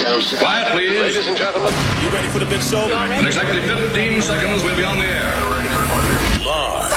Quiet, please. Ladies and gentlemen. You ready for the big show? In exactly 15 seconds, we'll be on the air. Lars.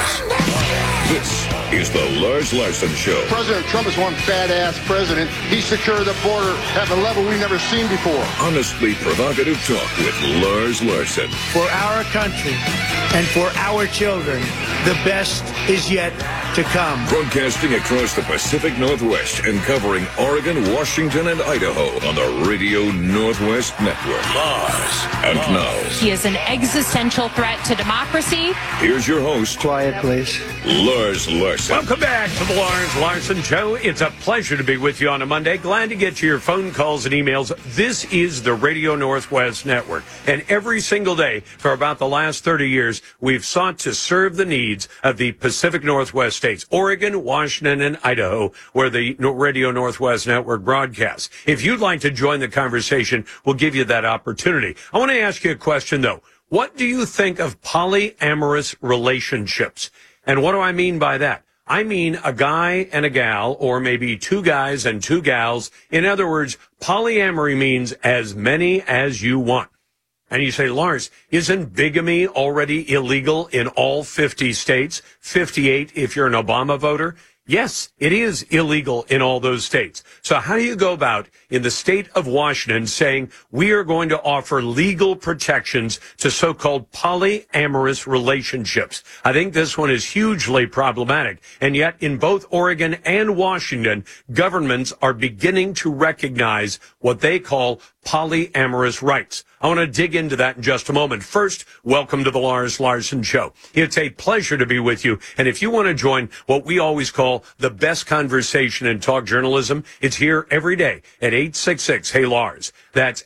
This is the Lars Larson Show. President Trump is one fat-ass president. He secured the border at a level we've never seen before. Honestly provocative talk with Lars Larson. For our country and for our children, the best is yet to come. Broadcasting across the Pacific Northwest and covering Oregon, Washington, and Idaho on the Radio Northwest Network. Lars. And now, he is an existential threat to democracy. Here's your host. Quiet, please. Lars Larson. Welcome back to the Lars Larson Show. It's a pleasure to be with you on a Monday. Glad to get to your phone calls and emails. This is the Radio Northwest Network. And every single day for about the last 30 years, we've sought to serve the needs of the Pacific Northwest states, Oregon, Washington, and Idaho, where the Radio Northwest Network broadcasts. If you'd like to join the conversation, we'll give you that opportunity. I want to ask you a question, though. What do you think of polyamorous relationships? And what do I mean by that? I mean a guy and a gal, or maybe two guys and two gals. In other words, polyamory means as many as you want. And you say, Lars, isn't bigamy already illegal in all 50 states? 58 if you're an Obama voter? Yes, it is illegal in all those states. So how do you go about in the state of Washington saying we are going to offer legal protections to so-called polyamorous relationships? I think this one is hugely problematic. And yet in both Oregon and Washington, governments are beginning to recognize what they call polyamorous rights. I want to dig into that in just a moment. First, welcome to the Lars Larson Show. It's a pleasure to be with you. And if you want to join what we always call the best conversation in talk journalism, it's here every day at 866-HEY-LARS. That's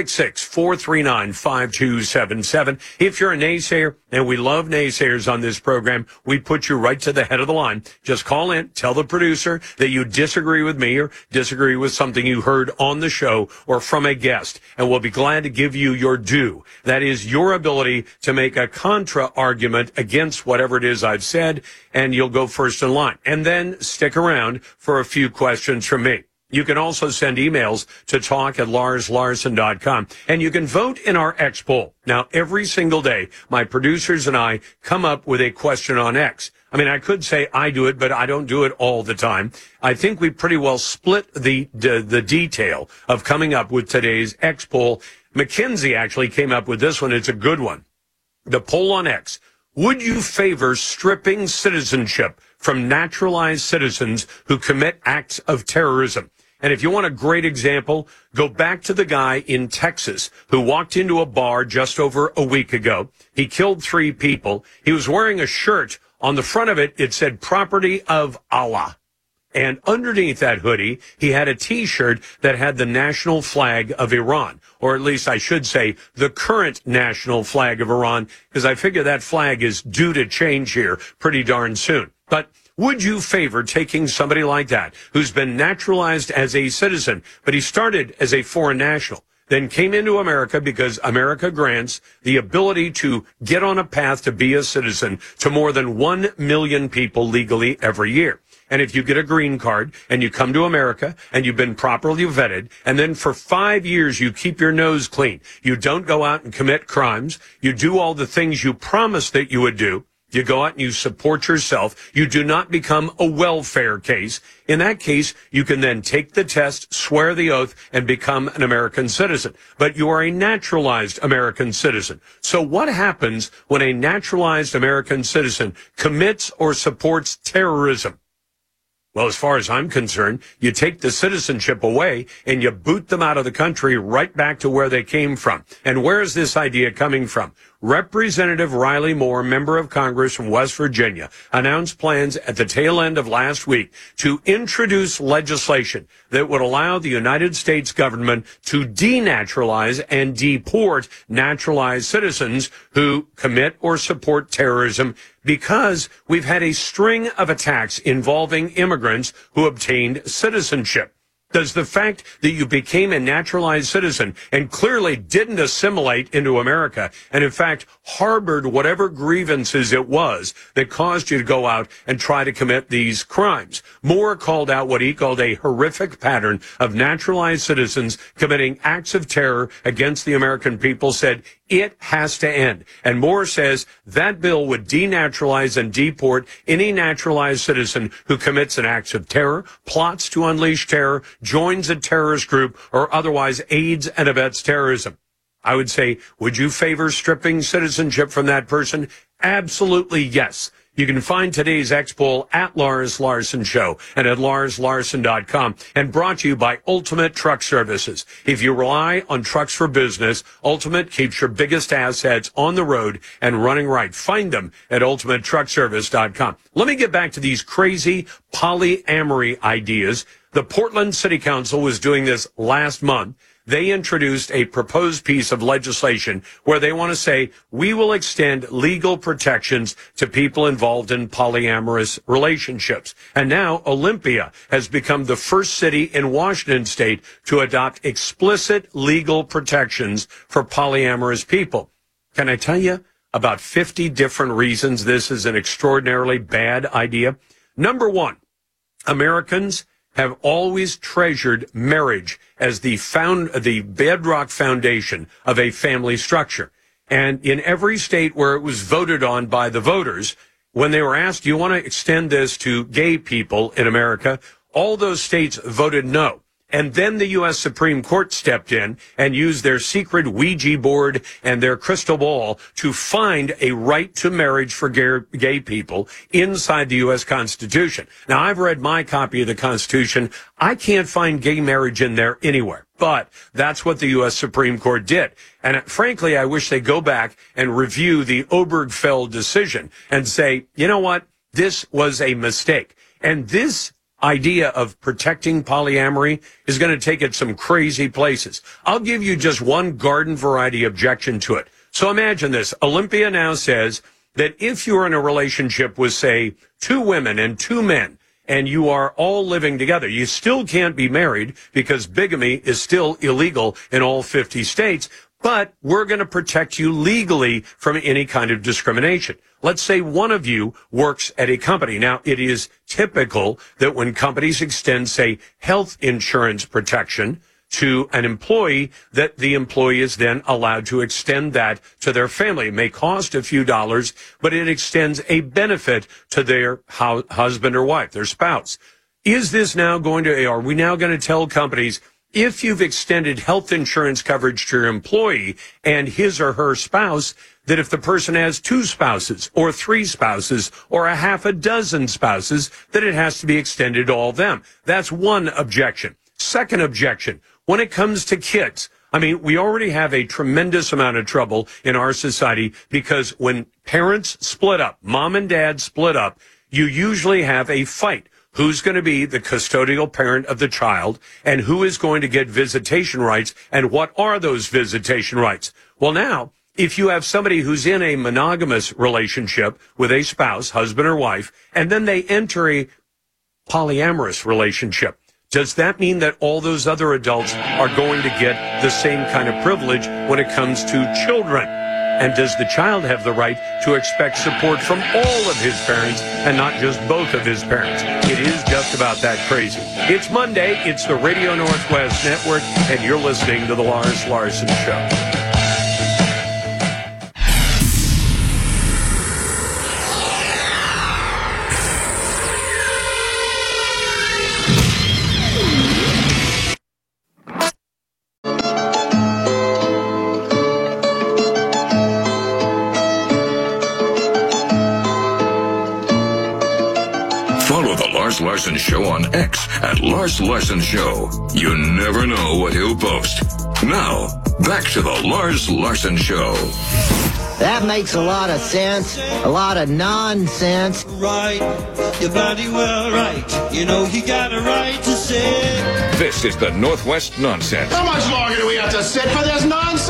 866-439-5277. If you're a naysayer, and we love naysayers on this program, we put you right to the head of the line. Just call in, tell the producer that you disagree with me or disagree with something you heard on the show or from a guest, and we'll be glad to give you your due. That is your ability to make a contra argument against whatever it is I've said, and you'll go first in line. And then stick around for a few questions from me. You can also send emails to talk@larslarson.com, and you can vote in our X poll. Now, every single day, my producers and I come up with a question on X. I mean, I could say I do it, but I don't do it all the time. I think we pretty well split the detail of coming up with today's X poll. McKinsey actually came up with this one. It's a good one. The poll on X. Would you favor stripping citizenship from naturalized citizens who commit acts of terrorism? And if you want a great example, go back to the guy in Texas who walked into a bar just over a week ago. He killed 3 people. He was wearing a shirt. On the front of it, it said property of Allah. And underneath that hoodie, he had a T-shirt that had the national flag of Iran, or at least I should say the current national flag of Iran, because I figure that flag is due to change here pretty darn soon. But would you favor taking somebody like that, who's been naturalized as a citizen, but he started as a foreign national, then came into America because America grants the ability to get on a path to be a citizen to more than 1 million people legally every year? And if you get a green card and you come to America and you've been properly vetted, and then for 5 years you keep your nose clean, you don't go out and commit crimes, you do all the things you promised that you would do, you go out and you support yourself, you do not become a welfare case. In that case, you can then take the test, swear the oath, and become an American citizen. But you are a naturalized American citizen. So what happens when a naturalized American citizen commits or supports terrorism? Well, as far as I'm concerned, you take the citizenship away and you boot them out of the country right back to where they came from. And where is this idea coming from? Representative Riley Moore, member of Congress from West Virginia, announced plans at the tail end of last week to introduce legislation that would allow the United States government to denaturalize and deport naturalized citizens who commit or support terrorism, because we've had a string of attacks involving immigrants who obtained citizenship. Does the fact that you became a naturalized citizen and clearly didn't assimilate into America and, in fact, harbored whatever grievances it was that caused you to go out and try to commit these crimes? Moore called out what he called a horrific pattern of naturalized citizens committing acts of terror against the American people, said it has to end. And Moore says that bill would denaturalize and deport any naturalized citizen who commits an act of terror, plots to unleash terror, joins a terrorist group, or otherwise aids and abets terrorism. I would say, would you favor stripping citizenship from that person? Absolutely yes. You can find today's X poll at Lars Larson Show and at LarsLarson.com, and brought to you by Ultimate Truck Services. If you rely on trucks for business, Ultimate keeps your biggest assets on the road and running right. Find them at UltimateTruckService.com. Let me get back to these crazy polyamory ideas. The Portland City Council was doing this last month. They introduced a proposed piece of legislation where they want to say, we will extend legal protections to people involved in polyamorous relationships. And now Olympia has become the first city in Washington state to adopt explicit legal protections for polyamorous people. Can I tell you about 50 different reasons this is an extraordinarily bad idea? Number one, Americans have always treasured marriage as the bedrock foundation of a family structure. And in every state where it was voted on by the voters, when they were asked, do you want to extend this to gay people in America? All those states voted no. And then the U.S. Supreme Court stepped in and used their secret Ouija board and their crystal ball to find a right to marriage for gay people inside the U.S. Constitution. Now, I've read my copy of the Constitution. I can't find gay marriage in there anywhere. But that's what the U.S. Supreme Court did. And frankly, I wish they'd go back and review the Obergefell decision and say, you know what? This was a mistake. And this idea of protecting polyamory is going to take it some crazy places. I'll give you just one garden variety objection to it. So imagine this. Olympia now says that if you're in a relationship with, say, 2 women and 2 men, and you are all living together, you still can't be married because bigamy is still illegal in all 50 states, but we're going to protect you legally from any kind of discrimination. Let's say one of you works at a company. Now, it is typical that when companies extend, say, health insurance protection to an employee, that the employee is then allowed to extend that to their family. It may cost a few dollars, but it extends a benefit to their husband or wife, their spouse. Is this now are we now going to tell companies, if you've extended health insurance coverage to your employee and his or her spouse, that if the person has 2 spouses or 3 spouses or a half a dozen spouses, that it has to be extended to all of them? That's one objection. Second objection, when it comes to kids, I mean, we already have a tremendous amount of trouble in our society because when parents split up, mom and dad split up, you usually have a fight. Who's going to be the custodial parent of the child and who is going to get visitation rights and what are those visitation rights? Well, now, if you have somebody who's in a monogamous relationship with a spouse, husband or wife, and then they enter a polyamorous relationship, does that mean that all those other adults are going to get the same kind of privilege when it comes to children? And does the child have the right to expect support from all of his parents and not just both of his parents? It is just about that crazy. It's Monday. It's the Radio Northwest Network, and you're listening to The Lars Larson Show. Lars Larson Show on X at Lars Larson Show. You never know what he'll post. Now, back to the Lars Larson Show. That makes a lot of sense, a lot of nonsense. Right, you're bloody well right. You know you got a right to say. This is the Northwest Nonsense. How much longer do we have to sit for this nonsense?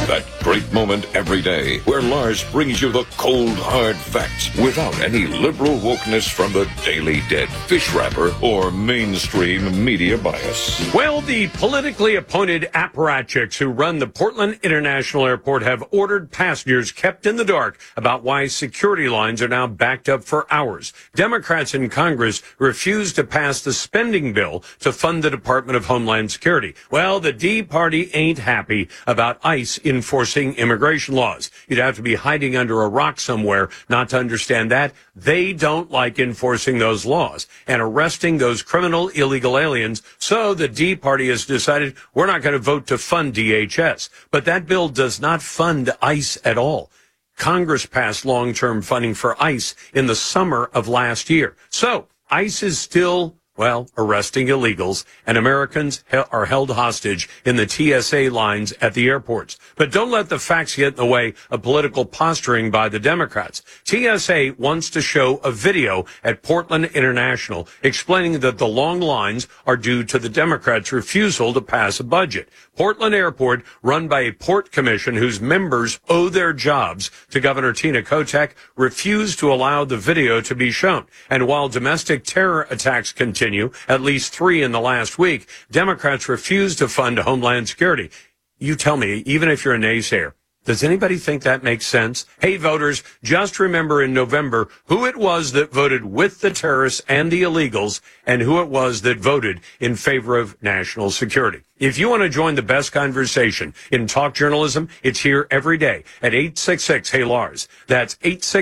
That great moment every day where Lars brings you the cold, hard facts without any liberal wokeness from the Daily Dead, fish wrapper, or mainstream media bias. Well, the politically appointed apparatchiks who run the Portland International Airport have ordered passengers kept in the dark about why security lines are now backed up for hours. Democrats in Congress refused to pass the spending bill to fund the Department of Homeland Security. Well, the D Party ain't happy about ICE enforcing immigration laws. You'd have to be hiding under a rock somewhere not to understand that. They don't like enforcing those laws and arresting those criminal illegal aliens. So the D Party has decided we're not going to vote to fund DHS. But that bill does not fund ICE at all. Congress passed long-term funding for ICE in the summer of last year. So ICE is still, arresting illegals, and Americans are held hostage in the TSA lines at the airports. But don't let the facts get in the way of political posturing by the Democrats. TSA wants to show a video at Portland International explaining that the long lines are due to the Democrats' refusal to pass a budget. Portland Airport, run by a port commission whose members owe their jobs to Governor Tina Kotek, refused to allow the video to be shown. And while domestic terror attacks continue, at least 3 in the last week, Democrats refuse to fund Homeland Security. You tell me, even if you're a naysayer, does anybody think that makes sense? Hey, voters, just remember in November who it was that voted with the terrorists and the illegals and who it was that voted in favor of national security. If you want to join the best conversation in talk journalism, it's here every day at 866-HEY-LARS. That's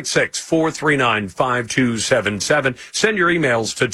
866-439-5277. Send your emails to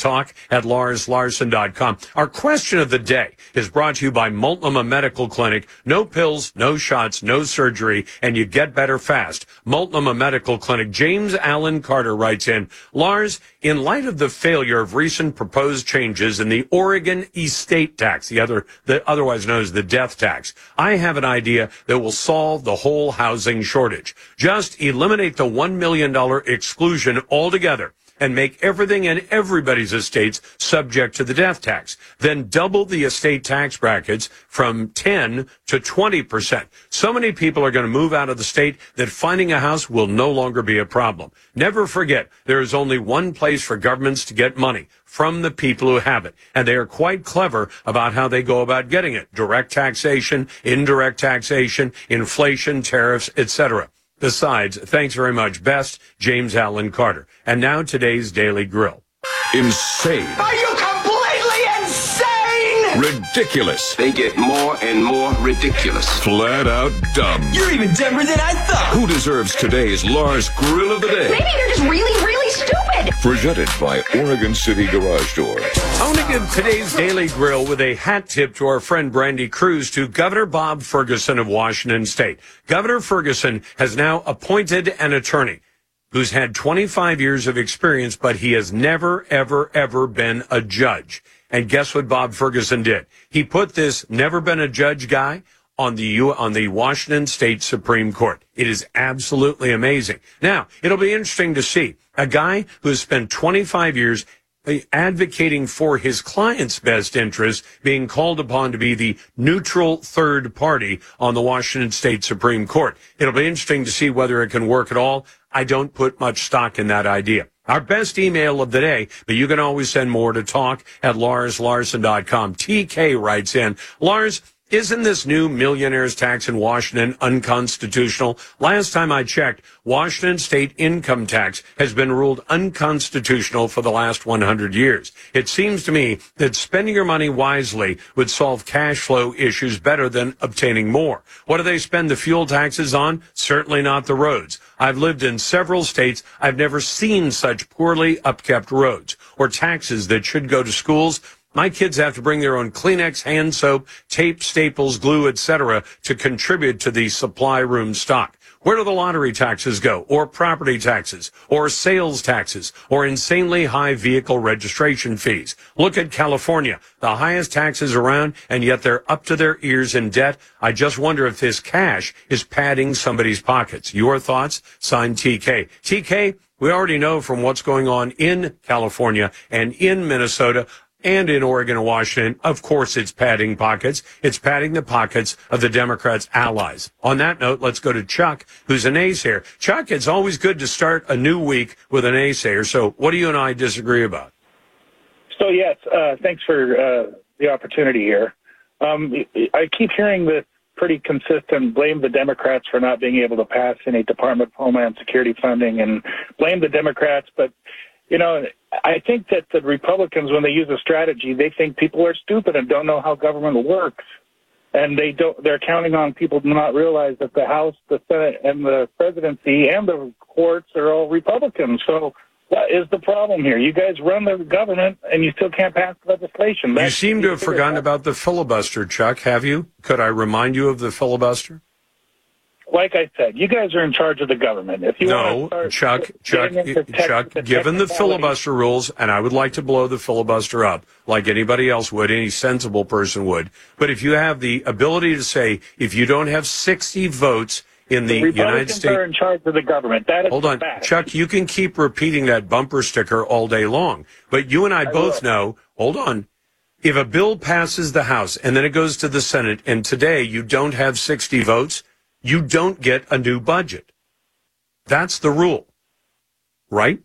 talk@LarsLarson.com. Our question of the day is brought to you by Multnomah Medical Clinic. No pills, no shots, no surgery, and you get better fast. Multnomah Medical Clinic. James Allen Carter writes in, Lars, in light of the failure of recent proposed changes in the Oregon estate tax, otherwise known as the death tax, I have an idea that will solve the whole housing shortage. Just eliminate the $1 million exclusion altogether and make everything in everybody's estates subject to the death tax. Then double the estate tax brackets from 10 to 20%. So many people are going to move out of the state that finding a house will no longer be a problem. Never forget, there is only one place for governments to get money, from the people who have it. And they are quite clever about how they go about getting it. Direct taxation, indirect taxation, inflation, tariffs, etc. Besides, thanks very much. Best, James Allen Carter. And now today's Daily Grill. Insane. Are you completely insane? Ridiculous. They get more and more ridiculous. Flat out dumb. You're even dumber than I thought. Who deserves today's Lars Grill of the Day? Maybe you're just really, really stupid. Presented by Oregon City Garage Door. I want to give today's Daily Grill with a hat tip to our friend Brandy Cruz to Governor Bob Ferguson of Washington State. Governor Ferguson has now appointed an attorney who's had 25 years of experience, but he has never, ever, ever been a judge. And guess what Bob Ferguson did? He put this never been a judge guy on the Washington State Supreme Court. It is absolutely amazing. Now, it'll be interesting to see a guy who has spent 25 years advocating for his client's best interest being called upon to be the neutral third party on the Washington State Supreme Court. It'll be interesting to see whether it can work at all. I don't put much stock in that idea. Our best email of the day, but you can always send more to talk@LarsLarson.com. TK writes in, Lars, isn't this new millionaire's tax in Washington unconstitutional? Last time I checked, Washington state income tax has been ruled unconstitutional for the last 100 years. It seems to me that spending your money wisely would solve cash flow issues better than obtaining more. What do they spend the fuel taxes on? Certainly not the roads. I've lived in several states. I've never seen such poorly upkept roads or taxes that should go to schools. My kids have to bring their own Kleenex, hand soap, tape, staples, glue, etc. to contribute to the supply room stock. Where do the lottery taxes go, or property taxes, or sales taxes, or insanely high vehicle registration fees? Look at California, the highest taxes around, and yet they're up to their ears in debt. I just wonder if this cash is padding somebody's pockets. Your thoughts? Signed, TK. TK, we already know from what's going on in California and in Minnesota, and in Oregon and Washington, of course, it's padding pockets. It's padding the pockets of the Democrats' allies. On that note, let's go to Chuck, who's a naysayer. Chuck, it's always good to start a new week with a naysayer. So what do you and I disagree about? So, yes, thanks for the opportunity here. I keep hearing this pretty consistent blame the Democrats for not being able to pass any Department of Homeland Security funding and blame the Democrats. But, you know, I think that the Republicans, when they use a strategy, they think people are stupid and don't know how government works. And they're counting on people to not realize that the House, the Senate, and the presidency and the courts are all Republicans. So what is the problem here? You guys run the government, and you still can't pass legislation. You seem to have forgotten about the filibuster, Chuck, have you? Could I remind you of the filibuster? Like I said, you guys are in charge of the government. If you Chuck, given the filibuster rules, and I would like to blow the filibuster up like anybody else would, any sensible person would. But if you have the ability to say, if you don't have 60 votes in the United States, are in charge of the government. That is hold on, Chuck. You can keep repeating that bumper sticker all day long, but you and I both know. Hold on. If a bill passes the House and then it goes to the Senate, and today you don't have 60 votes, you don't get a new budget. That's the rule, right?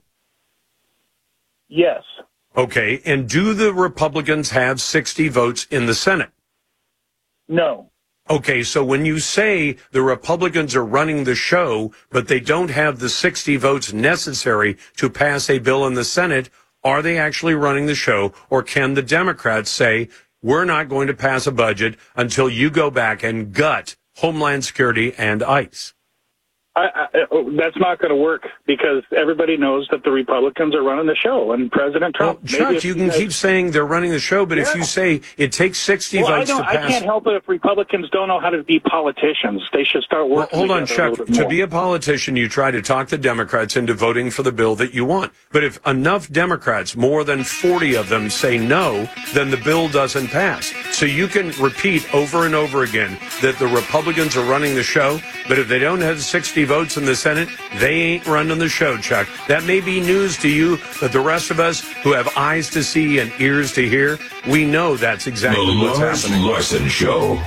Yes. Okay. And do the Republicans have 60 votes in the Senate? No. Okay, so when you say the Republicans are running the show, but they don't have the 60 votes necessary to pass a bill in the Senate, are they actually running the show? Or can the Democrats say, we're not going to pass a budget until you go back and gut Homeland Security and ICE? That's not going to work because everybody knows that the Republicans are running the show and President Trump. Well, Chuck, you can keep saying they're running the show, but if you say it takes 60 votes to pass... I can't help it if Republicans don't know how to be politicians. They should start working hold on, Chuck. To be a politician, you try to talk the Democrats into voting for the bill that you want. But if enough Democrats, more than 40 of them, say no, then the bill doesn't pass. So you can repeat over and over again that the Republicans are running the show, but if they don't have 60 votes in the Senate, they ain't running the show, Chuck. That may be news to you, but the rest of us who have eyes to see and ears to hear, we know that's exactly what's happening. The Lars Larson Show.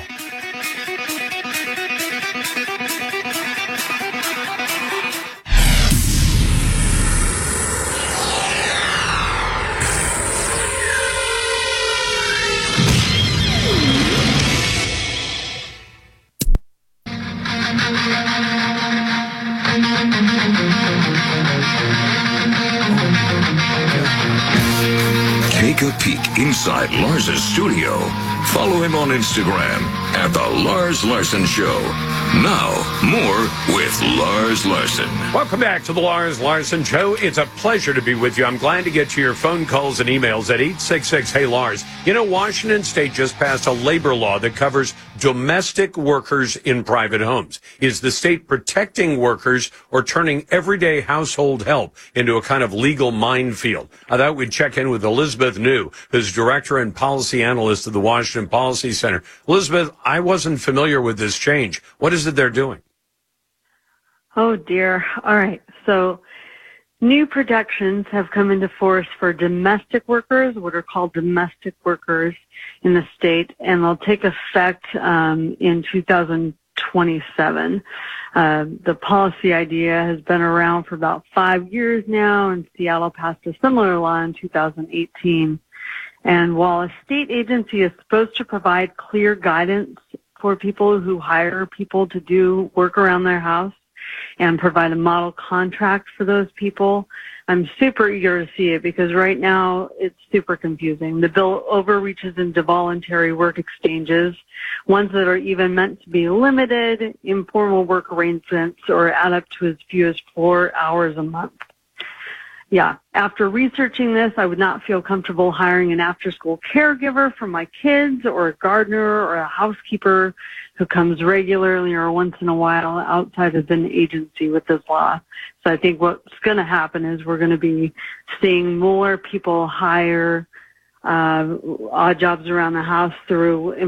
Take a peek inside Lars's studio. Follow him on Instagram at The Lars Larson Show. Now, more with Lars Larson. Welcome back to The Lars Larson Show. It's a pleasure to be with you. I'm glad to get to your phone calls and emails at 866-HEY-LARS. You know, Washington State just passed a labor law that covers domestic workers in private homes. Is the state protecting workers or turning everyday household help into a kind of legal minefield? I thought we'd check in with Elizabeth New, who's director and policy analyst of the Washington Policy Center. Elizabeth, I wasn't familiar with this change. What is it they're doing? Oh, dear. All right. So new protections have come into force for domestic workers, what are called domestic workers in the state, and they'll take effect in 2027. The policy idea has been around for about 5 years now, and Seattle passed a similar law in 2018. And while a state agency is supposed to provide clear guidance for people who hire people to do work around their house and provide a model contract for those people, I'm super eager to see it because right now it's super confusing. The bill overreaches into voluntary work exchanges, ones that are even meant to be limited, informal work arrangements, or add up to as few as 4 hours a month. Yeah, after researching this, I would not feel comfortable hiring an after-school caregiver for my kids or a gardener or a housekeeper who comes regularly or once in a while outside of an agency with this law. So I think what's going to happen is we're going to be seeing more people hire odd jobs around the house through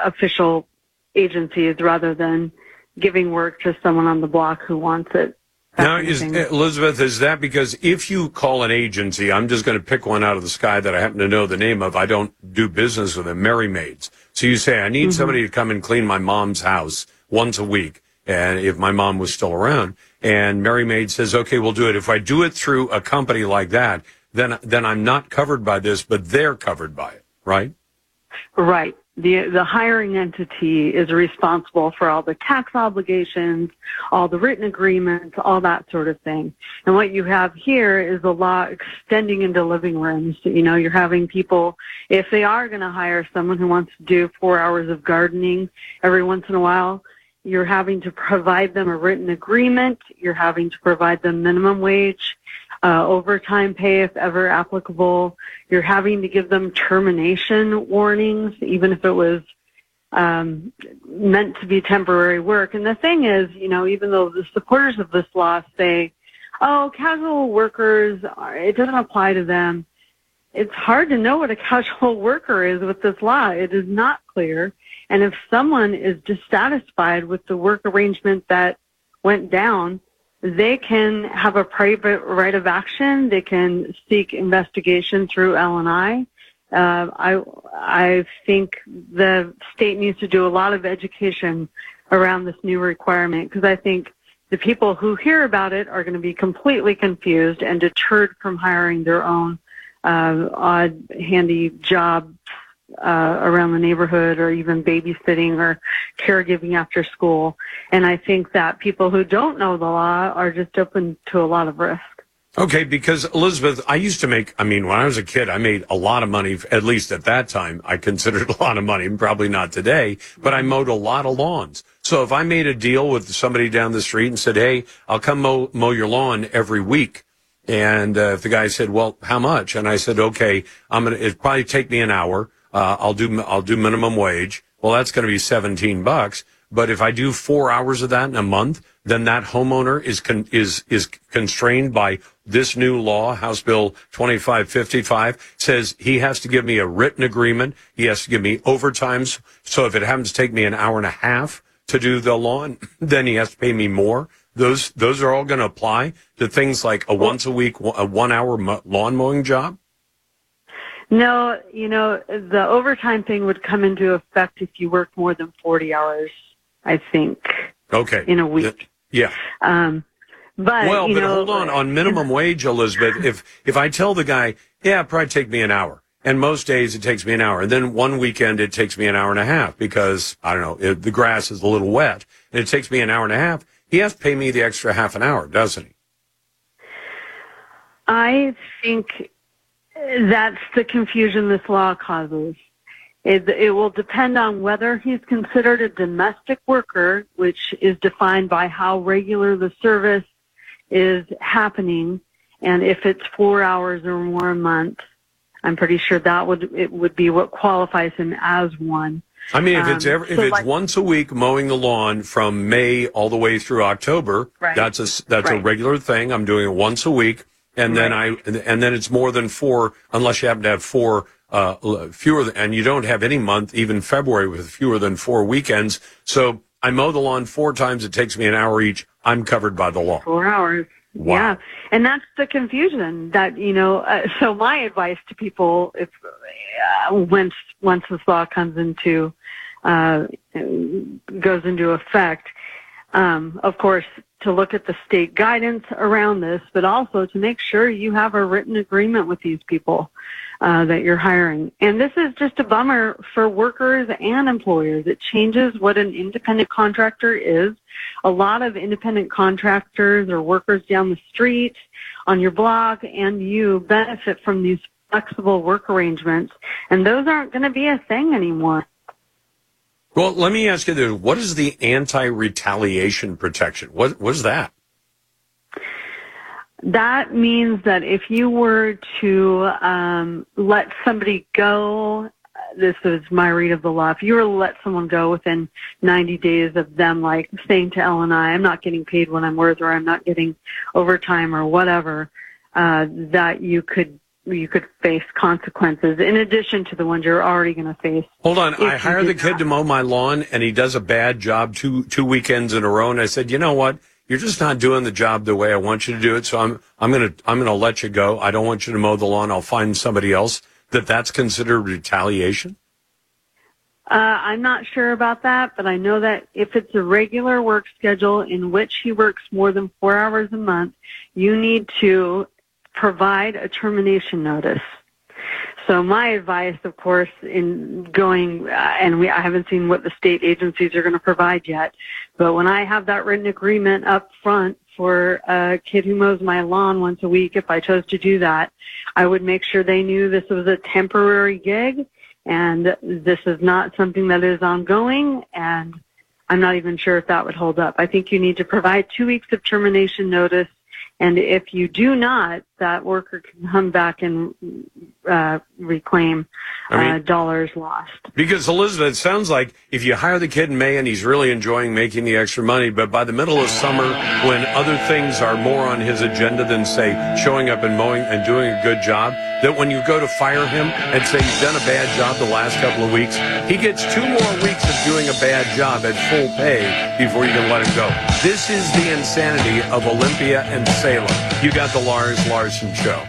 official agencies rather than giving work to someone on the block who wants it. Now, Elizabeth, is that because if you call an agency, I'm just going to pick one out of the sky that I happen to know the name of. I don't do business with them, Merry Maids. So you say, I need somebody to come and clean my mom's house once a week. And if my mom was still around, and Merry Maid says, okay, we'll do it. If I do it through a company like that, then I'm not covered by this, but they're covered by it, right? Right. The hiring entity is responsible for all the tax obligations, all the written agreements, all that sort of thing. And what you have here is the law extending into living rooms. You know, you're having people, if they are going to hire someone who wants to do 4 hours of gardening every once in a while, you're having to provide them a written agreement. You're having to provide them minimum wage, overtime pay if ever applicable. You're having to give them termination warnings, even if it was meant to be temporary work. And the thing is, you know, even though the supporters of this law say, oh, casual workers, it doesn't apply to them, it's hard to know what a casual worker is with this law. It is not clear. And if someone is dissatisfied with the work arrangement that went down, they can have a private right of action. They can seek investigation through L&I. I think the state needs to do a lot of education around this new requirement, because I think the people who hear about it are going to be completely confused and deterred from hiring their own odd, handy job around the neighborhood, or even babysitting or caregiving after school. And I think that people who don't know the law are just open to a lot of risk. Okay, because Elizabeth, I used to make, when I was a kid, I made a lot of money, at least at that time. I considered a lot of money, probably not today, but I mowed a lot of lawns. So if I made a deal with somebody down the street and said, hey, I'll come mow your lawn every week. And if the guy said, well, how much? And I said, okay, it'd probably take me an hour. I'll do minimum wage. Well, that's going to be $17. But if I do 4 hours of that in a month, then that homeowner is constrained by this new law. House Bill 2555 says he has to give me a written agreement. He has to give me overtimes. So if it happens to take me an hour and a half to do the lawn, then he has to pay me more. Those are all going to apply to things like a once a week, a 1 hour lawn mowing job. No, the overtime thing would come into effect if you work more than 40 hours, I think. Okay. In a week. Yeah. But hold on minimum wage, Elizabeth, if I tell the guy, yeah, it'll probably take me an hour, and most days it takes me an hour, and then one weekend it takes me an hour and a half because, I don't know, the grass is a little wet, and it takes me an hour and a half, he has to pay me the extra half an hour, doesn't he? I think that's the confusion this law causes. It will depend on whether he's considered a domestic worker, which is defined by how regular the service is happening, and if it's 4 hours or more a month, I'm pretty sure it would be what qualifies him as one. If it's once a week mowing the lawn from May all the way through October, right. that's a regular thing. I'm doing it once a week. And then it's more than 4, unless you happen to have 4 fewer, and you don't have any month, even February, with fewer than 4 weekends. So I mow the lawn 4 times. It takes me an hour each. I'm covered by the law. 4 hours. Wow. Yeah. And that's the confusion that, so my advice to people, if once this law comes into, goes into effect, of course, to look at the state guidance around this, but also to make sure you have a written agreement with these people that you're hiring. And this is just a bummer for workers and employers. It changes what an independent contractor is. A lot of independent contractors or workers down the street, on your block, and you benefit from these flexible work arrangements, and those aren't going to be a thing anymore. Well, let me ask you this. What is the anti-retaliation protection? What is that? That means that if you were to let somebody go, this is my read of the law, if you were to let someone go within 90 days of them, like, saying to L&I, I'm not getting paid what I'm worth, or I'm not getting overtime or whatever, that you could face consequences in addition to the ones you're already going to face. Hold on. I hire the kid to mow my lawn, and he does a bad job two weekends in a row, and I said, you know what? you're just not doing the job the way I want you to do it. So I'm going to let you go. I don't want you to mow the lawn. I'll find somebody else. That's considered retaliation? I'm not sure about that, but I know that if it's a regular work schedule in which he works more than 4 hours a month, you need to provide a termination notice. So my advice, of course, in going, I haven't seen what the state agencies are going to provide yet, but when I have that written agreement up front for a kid who mows my lawn once a week, if I chose to do that, I would make sure they knew this was a temporary gig and this is not something that is ongoing, and I'm not even sure if that would hold up. I think you need to provide 2 weeks of termination notice, and if you do not, that worker can come back and reclaim dollars lost. Because, Elizabeth, it sounds like if you hire the kid in May and he's really enjoying making the extra money, but by the middle of summer, when other things are more on his agenda than, say, showing up and mowing and doing a good job, that when you go to fire him and say he's done a bad job the last couple of weeks, he gets 2 more weeks of doing a bad job at full pay before you can let him go. This is the insanity of Olympia and Salem. You got the Lars Larson Show.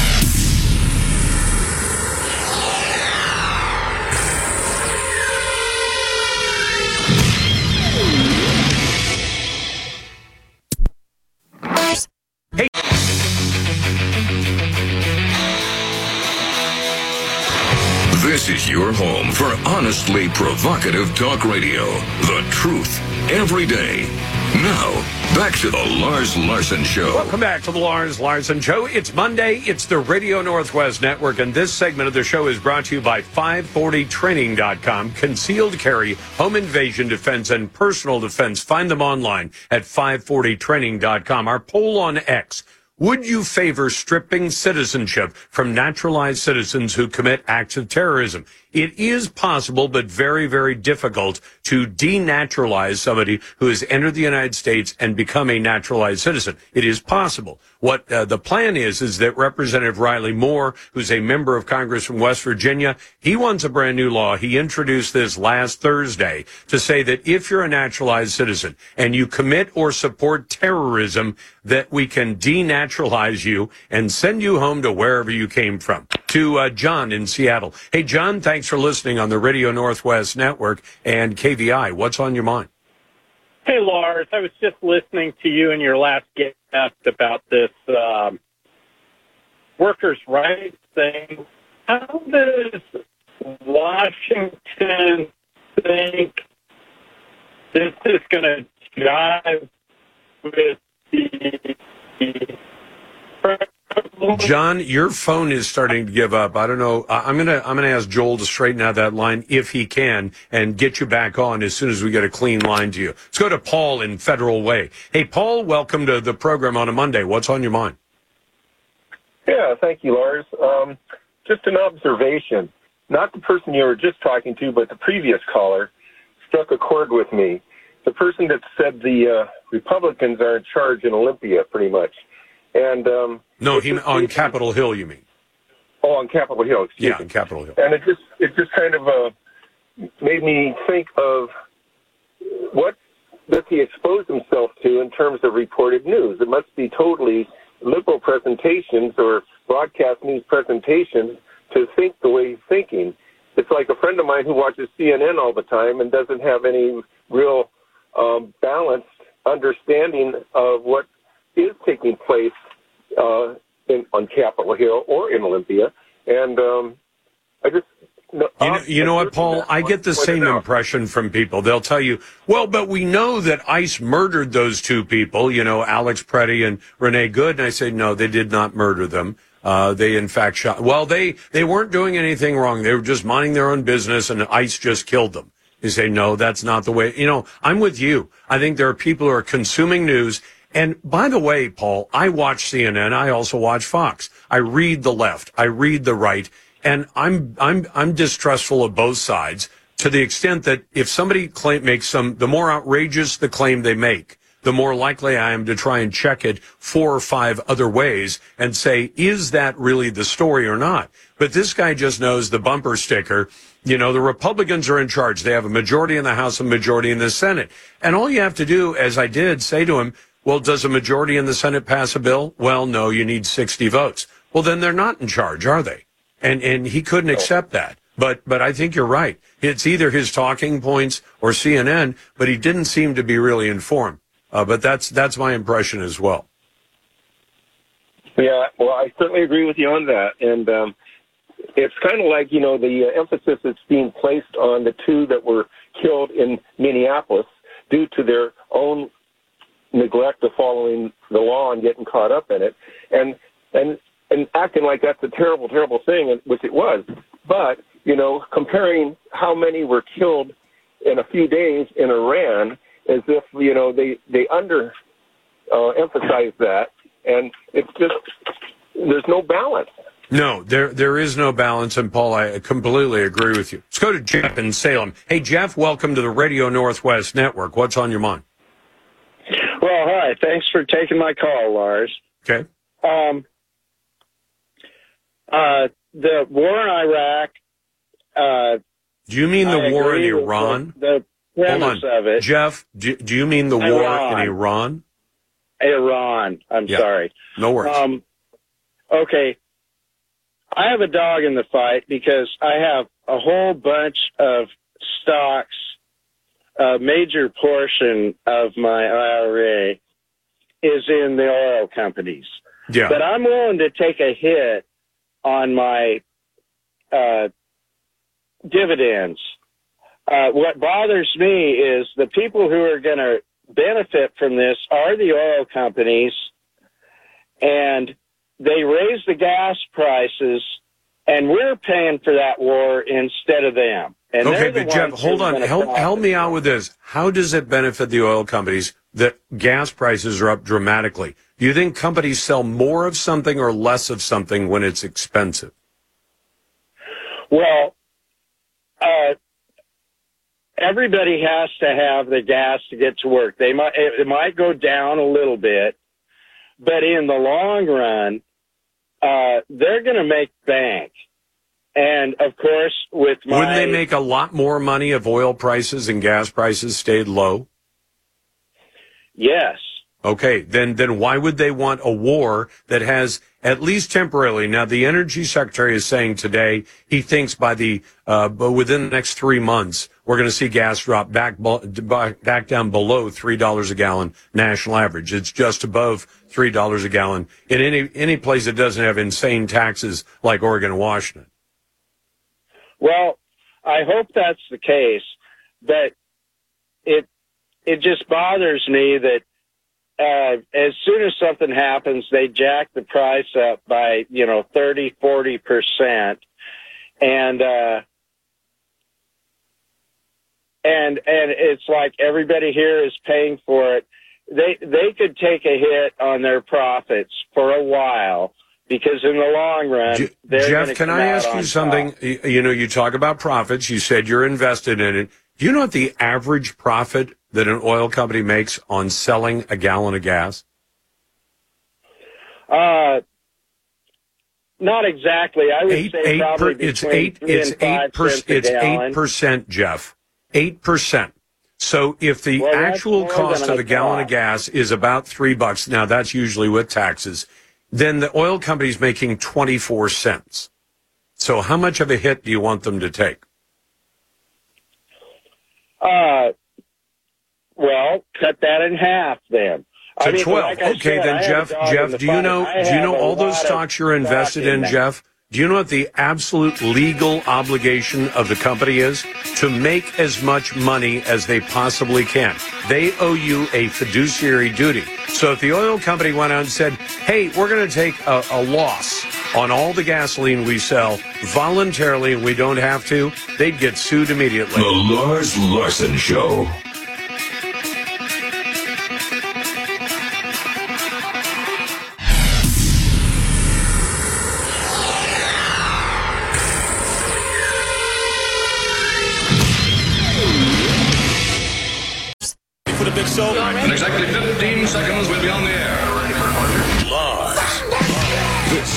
This is your home for honestly provocative talk radio. The truth every day. Now, back to the Lars Larson Show. Welcome back to the Lars Larson Show. It's Monday. It's the Radio Northwest Network, and this segment of the show is brought to you by 540training.com. Concealed carry, home invasion defense, and personal defense. Find them online at 540training.com. Our poll on X. Would you favor stripping citizenship from naturalized citizens who commit acts of terrorism? It is possible, but very, very difficult to denaturalize somebody who has entered the United States and become a naturalized citizen. It is possible. What the plan is that Representative Riley Moore, who's a member of Congress from West Virginia, he wants a brand new law. He introduced this last Thursday to say that if you're a naturalized citizen and you commit or support terrorism, that we can denaturalize you and send you home to wherever you came from. To John in Seattle. Hey, John, thanks for listening on the Radio Northwest Network and KVI. What's on your mind? Hey, Lars. I was just listening to you and your last guest about this workers' rights thing. How does Washington think this is going to jive with the... John, your phone is starting to give up. I don't know. I'm gonna ask Joel to straighten out that line if he can and get you back on as soon as we get a clean line to you. Let's go to Paul in Federal Way. Hey, Paul, welcome to the program on a Monday. What's on your mind? Yeah, thank you, Lars. Just an observation. Not the person you were just talking to, but the previous caller struck a chord with me. The person that said the Republicans are in charge in Olympia, pretty much. And no, on Capitol Hill, you mean? Oh, on Capitol Hill, excuse me. Yeah, on Capitol Hill. And it just kind of made me think of what does he expose himself to in terms of reported news. It must be totally liberal presentations or broadcast news presentations to think the way he's thinking. It's like a friend of mine who watches CNN all the time and doesn't have any real balanced understanding of what is taking place on Capitol Hill or in Olympia, and I just you know what, Paul? I get the same impression from people. They'll tell you, well, but we know that ICE murdered those two people, Alex Preddy and Renee Good, and I say, no, they did not murder them. They in fact shot. Well, they weren't doing anything wrong. They were just minding their own business, and ICE just killed them. You say, no, that's not the way. I'm with you. I think there are people who are consuming news. And by the way, Paul, I watch CNN. I also watch Fox. I read the left. I read the right. And I'm distrustful of both sides to the extent that if somebody makes the more outrageous the claim they make, the more likely I am to try and check it 4 or 5 other ways and say, is that really the story or not? But this guy just knows the bumper sticker. The Republicans are in charge. They have a majority in the House and majority in the Senate. And all you have to do, as I did, say to him, Well, does a majority in the Senate pass a bill? Well, no, you need 60 votes. Well, then they're not in charge, are they? And he couldn't accept that. But I think you're right. It's either his talking points or CNN, but he didn't seem to be really informed. But that's my impression as well. Yeah, well, I certainly agree with you on that. And it's kind of like, the emphasis that's being placed on the two that were killed in Minneapolis due to their own neglect of following the law and getting caught up in it, and acting like that's a terrible, terrible thing, which it was. But, comparing how many were killed in a few days in Iran as if, they emphasize that, and it's just, there's no balance. No, there is no balance, and Paul, I completely agree with you. Let's go to Jeff in Salem. Hey, Jeff, welcome to the Radio Northwest Network. What's on your mind? Well, hi. Thanks for taking my call, Lars. Okay. The war in Iraq. Do you mean the war in Iran? The premise of it. Jeff, do you mean the war in Iran? Iran. I'm sorry. No worries. Okay. I have a dog in the fight because I have a whole bunch of stocks. A major portion of my IRA is in the oil companies. Yeah. But I'm willing to take a hit on my dividends. What bothers me is the people who are going to benefit from this are the oil companies, and they raise the gas prices, and we're paying for that war instead of them. And okay, but Jeff, hold on. Help me out with this. How does it benefit the oil companies that gas prices are up dramatically? Do you think companies sell more of something or less of something when it's expensive? Well, everybody has to have the gas to get to work. It might go down a little bit, but in the long run, they're going to make bank. And, of course, wouldn't they make a lot more money if oil prices and gas prices stayed low? Yes. Okay, then why would they want a war that has, at least temporarily, now the Energy Secretary is saying today he thinks within the next 3 months, we're going to see gas drop back down below $3 a gallon national average. It's just above $3 a gallon in any place that doesn't have insane taxes like Oregon and Washington. Well, I hope that's the case, but it just bothers me that as soon as something happens, they jack the price up by 30-40%, and it's like everybody here is paying for it. They could take a hit on their profits for a while. Because in the long run, Jeff, can I ask you something? You talk about profits. You said you're invested in it. Do you know what the average profit that an oil company makes on selling a gallon of gas? Not exactly. I would say probably between 3 and 5 cents a gallon. 8%, Jeff. 8%. So if the actual cost of a gallon of gas is about $3, now that's usually with taxes, then the oil company's making 24 cents. So how much of a hit do you want them to take? Well, cut that in half then. To 12. Okay, then Jeff, do you know all those stocks you're invested in, Jeff? Do you know what the absolute legal obligation of the company is? To make as much money as they possibly can. They owe you a fiduciary duty. So if the oil company went out and said, hey, we're going to take a loss on all the gasoline we sell voluntarily and we don't have to, they'd get sued immediately. The Lars Larson Show. In exactly 15 seconds, we'll be on the air. Lars. This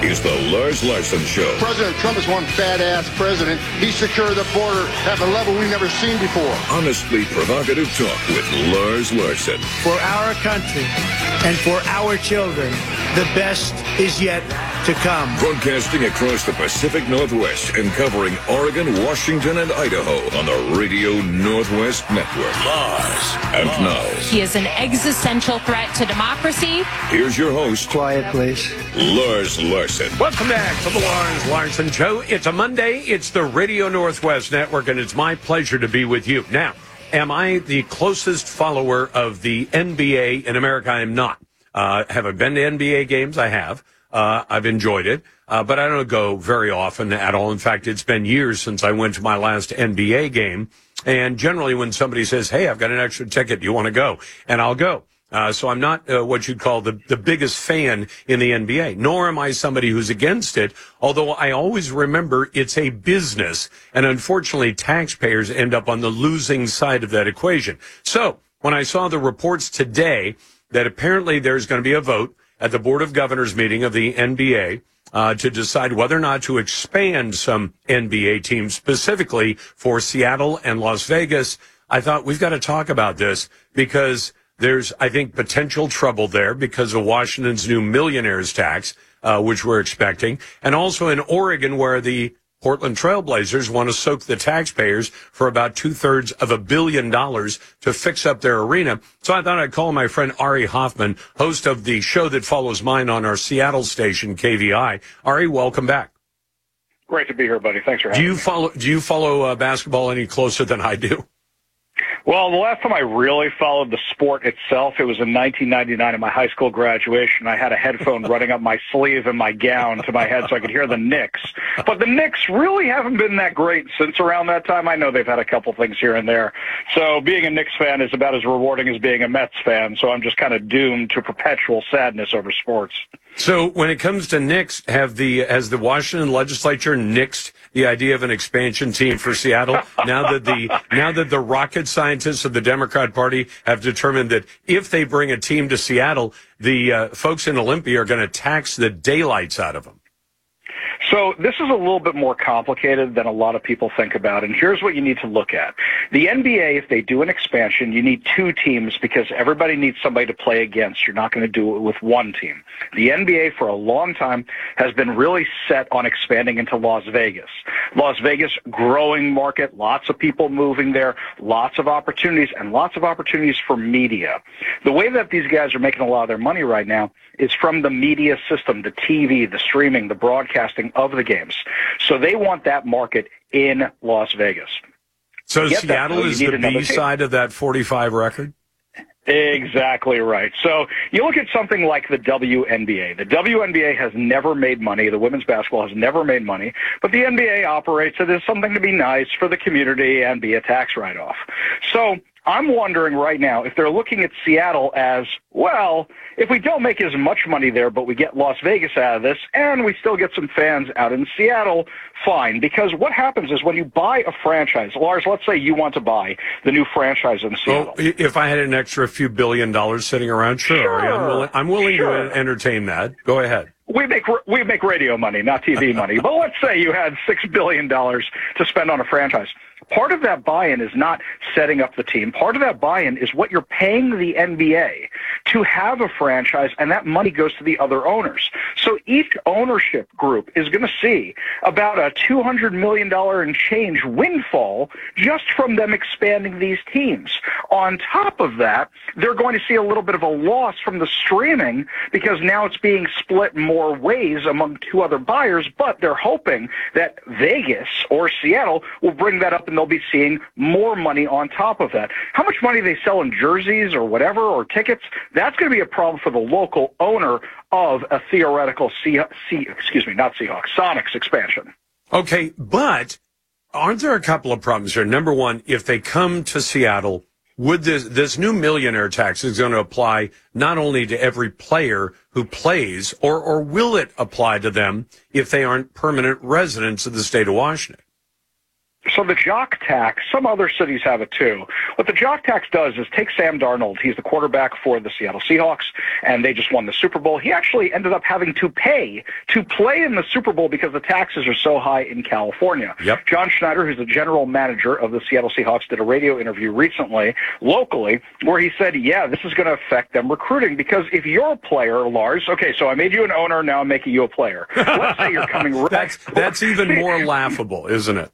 is the Lars Larson Show. President Trump is one badass president. He secured the border at a level we've never seen before. Honestly provocative talk with Lars Larson. For our country and for our children, the best is yet to come. Broadcasting across the Pacific Northwest and covering Oregon, Washington, and Idaho on the Radio Northwest Network. Lars. And now, He is an existential threat to democracy. here's your host, Quiet, please. Lars Larson. Welcome back to the Lars Larson Show. It's a Monday. It's the Radio Northwest Network, and it's my pleasure to be with you. Now, am I the closest follower of the NBA in America? I am not. Have I been to NBA games? I have. I've enjoyed it, but I don't go very often at all. In fact, it's been years since I went to my last NBA game. And generally when somebody says, hey, I've got an extra ticket, do you want to go? And I'll go. So I'm not what you'd call the biggest fan in the NBA, nor am I somebody who's against it, although I always remember it's a business, and unfortunately taxpayers end up on the losing side of that equation. So when I saw the reports today that apparently there's going to be a vote at the Board of Governors meeting of the NBA to decide whether or not to expand some NBA teams, specifically for Seattle and Las Vegas, I thought we've got to talk about this because there's, I think, potential trouble there because of Washington's new millionaires tax, which we're expecting, and also in Oregon where the Portland Trailblazers want to soak the taxpayers for about $2/3 of $1 billion to fix up their arena. So I thought I'd call my friend Ari Hoffman, host of the show that follows mine on our Seattle station, KVI. Ari, welcome back. Great to be here, buddy. Thanks for having me. Do you follow basketball any closer than I do? Well, the last time I really followed the sport itself, it was in 1999 at my high school graduation. I had a headphone running up my sleeve and my gown to my head so I could hear the Knicks. But the Knicks really haven't been that great since around that time. I know they've had a couple things here and there. So being a Knicks fan is about as rewarding as being a Mets fan. So I'm just kind of doomed to perpetual sadness over sports. So when it comes to Knicks, has the Washington legislature nixed the idea of an expansion team for Seattle now that the rocket scientists of the Democrat Party have determined that if they bring a team to Seattle, the folks in Olympia are going to tax the daylights out of them? So this is a little bit more complicated than a lot of people think about, and here's what you need to look at. The NBA, if they do an expansion, you need two teams because everybody needs somebody to play against. You're not going to do it with one team. The NBA, for a long time, has been really set on expanding into Las Vegas. Las Vegas, growing market, lots of people moving there, lots of opportunities, and lots of opportunities for media. The way that these guys are making a lot of their money right now is from the media system, the TV, the streaming, the broadcasting of the games. So they want that market in Las Vegas. So Seattle is the B side of that 45 record? Exactly right. So you look at something like the WNBA. The WNBA has never made money. The women's basketball has never made money. But the NBA operates it as something to be nice for the community and be a tax write-off. So I'm wondering right now if they're looking at Seattle as, well, if we don't make as much money there, but we get Las Vegas out of this, and we still get some fans out in Seattle, fine. Because what happens is when you buy a franchise, Lars, let's say you want to buy the new franchise in Seattle. Well, if I had an extra few $1 billion sitting around, sure. I'm willing to entertain that. Go ahead. We make radio money, not TV money. But let's say you had $6 billion to spend on a franchise. Part of that buy-in is not setting up the team. Part of that buy-in is what you're paying the NBA to have a franchise, and that money goes to the other owners. So each ownership group is going to see about a $200 million and change windfall just from them expanding these teams. On top of that, they're going to see a little bit of a loss from the streaming because now it's being split more ways among two other buyers, but they're hoping that Vegas or Seattle will bring that up and they'll be seeing more money on top of that. How much money they sell in jerseys or whatever or tickets, that's going to be a problem for the local owner of a theoretical Sonics expansion. Okay, but aren't there a couple of problems here? Number one, if they come to Seattle, would this new millionaire tax is going to apply not only to every player who plays, or will it apply to them if they aren't permanent residents of the state of Washington? So the jock tax, some other cities have it too. What the jock tax does is take Sam Darnold. He's the quarterback for the Seattle Seahawks, and they just won the Super Bowl. He actually ended up having to pay to play in the Super Bowl because the taxes are so high in California. Yep. John Schneider, who's the general manager of the Seattle Seahawks, did a radio interview recently, locally, where he said, yeah, this is going to affect them recruiting because if you're a player, Lars, okay, so I made you an owner, now I'm making you a player. Let's say you're coming right. That's even more laughable, isn't it?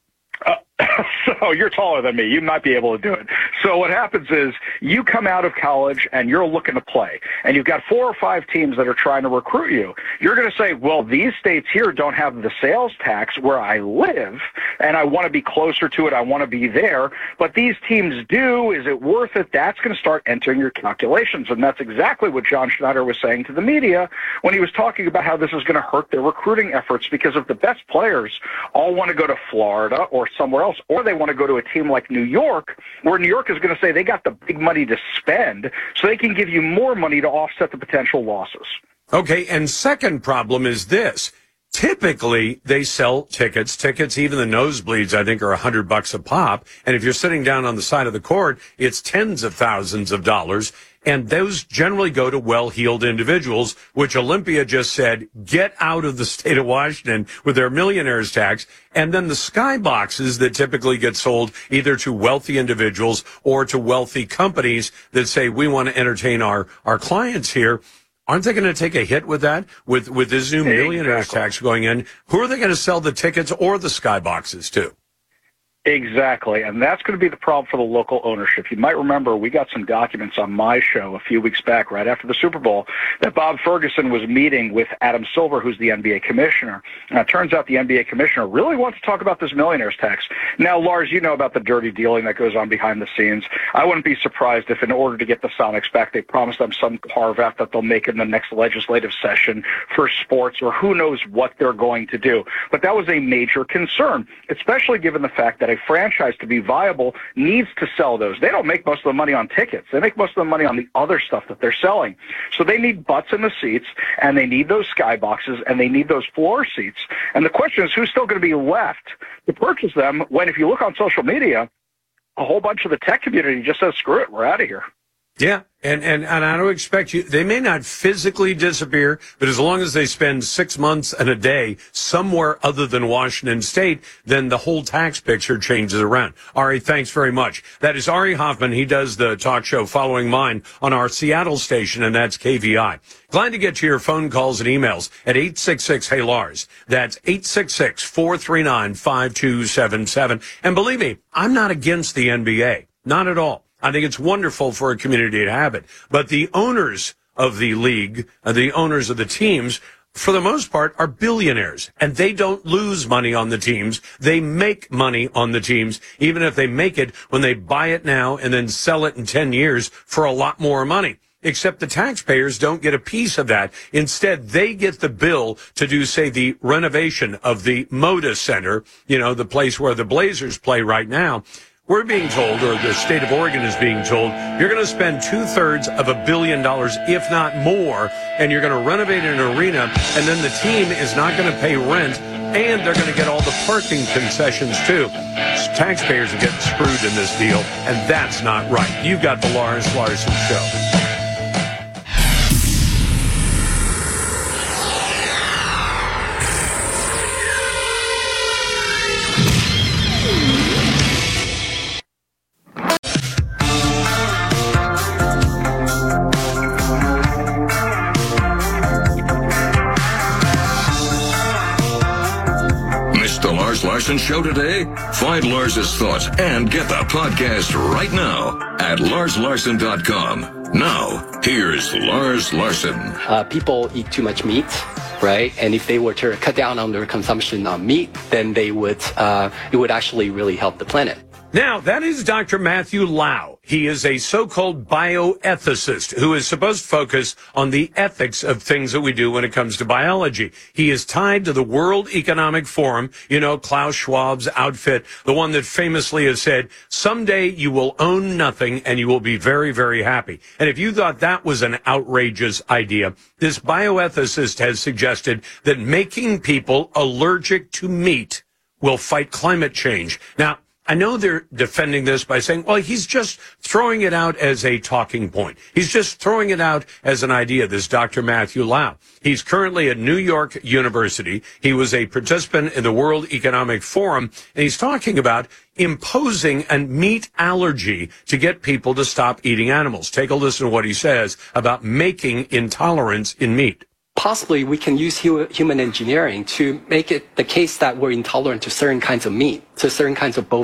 So you're taller than me. You might be able to do it. So what happens is you come out of college and you're looking to play, and you've got 4 or 5 teams that are trying to recruit you. You're going to say, well, these states here don't have the sales tax where I live, and I want to be closer to it. I want to be there. But these teams do. Is it worth it? That's going to start entering your calculations. And that's exactly what John Schneider was saying to the media when he was talking about how this is going to hurt their recruiting efforts, because if the best players all want to go to Florida or somewhere else, or they want to go to a team like New York, where New York is going to say they got the big money to spend, so they can give you more money to offset the potential losses. Okay, and second problem is this. Typically, they sell tickets, even the nosebleeds, I think, are $100 a pop. And if you're sitting down on the side of the court, it's tens of thousands of dollars. And those generally go to well-heeled individuals, which Olympia just said, get out of the state of Washington with their millionaire's tax. And then the skyboxes that typically get sold either to wealthy individuals or to wealthy companies that say, we want to entertain our clients here. Aren't they going to take a hit with that, with this new millionaire's tax going in? Who are they going to sell the tickets or the skyboxes to? Exactly, and that's going to be the problem for the local ownership. You might remember we got some documents on my show a few weeks back, right after the Super Bowl, that Bob Ferguson was meeting with Adam Silver, who's the NBA commissioner. And it turns out the NBA commissioner really wants to talk about this millionaire's tax. Now, Lars, you know about the dirty dealing that goes on behind the scenes. I wouldn't be surprised if in order to get the Sonics back, they promise them some carve-out that they'll make in the next legislative session for sports, or who knows what they're going to do. But that was a major concern, especially given the fact that a franchise, to be viable, needs to sell those. They don't make most of the money on tickets. They make most of the money on the other stuff that they're selling. So they need butts in the seats, and they need those skyboxes, and they need those floor seats. And the question is, who's still going to be left to purchase them when, if you look on social media, a whole bunch of the tech community just says, screw it, we're out of here. Yeah, and I don't expect you, they may not physically disappear, but as long as they spend 6 months and a day somewhere other than Washington State, then the whole tax picture changes around. Ari, thanks very much. That is Ari Hoffman. He does the talk show Following Mine on our Seattle station, and that's KVI. Glad to get to your phone calls and emails at 866-HEY-LARS. That's 866-439-5277. And believe me, I'm not against the NBA. Not at all. I think it's wonderful for a community to have it. But the owners of the league, the owners of the teams, for the most part, are billionaires. And they don't lose money on the teams. They make money on the teams, even if they make it when they buy it now and then sell it in 10 years for a lot more money. Except the taxpayers don't get a piece of that. Instead, they get the bill to do, say, the renovation of the Moda Center, you know, the place where the Blazers play right now. We're being told, or the state of Oregon is being told, you're going to spend 2/3 of $1 billion, if not more, and you're going to renovate an arena, and then the team is not going to pay rent, and they're going to get all the parking concessions, too. So taxpayers are getting screwed in this deal, and that's not right. You've got the Lars Larson Show. Larson Show today? Find Lars's thoughts and get the podcast right now at LarsLarson.com. Now, here's Lars Larson. People eat too much meat, right? And if they were to cut down on their consumption of meat, then they would it would actually really help the planet. Now, that is Dr. Matthew Lau. He is a so-called bioethicist who is supposed to focus on the ethics of things that we do when it comes to biology. He is tied to the World Economic Forum, you know, Klaus Schwab's outfit, the one that famously has said, someday you will own nothing and you will be very, very happy. And if you thought that was an outrageous idea, this bioethicist has suggested that making people allergic to meat will fight climate change. Now, I know they're defending this by saying, well, he's just throwing it out as a talking point. He's just throwing it out as an idea, this Dr. Matthew Lau. He's currently at New York University. He was a participant in the World Economic Forum, and he's talking about imposing a meat allergy to get people to stop eating animals. Take a listen to what he says about making intolerance in meat. Possibly we can use human engineering to make it the case that we're intolerant to certain kinds of meat, to certain kinds of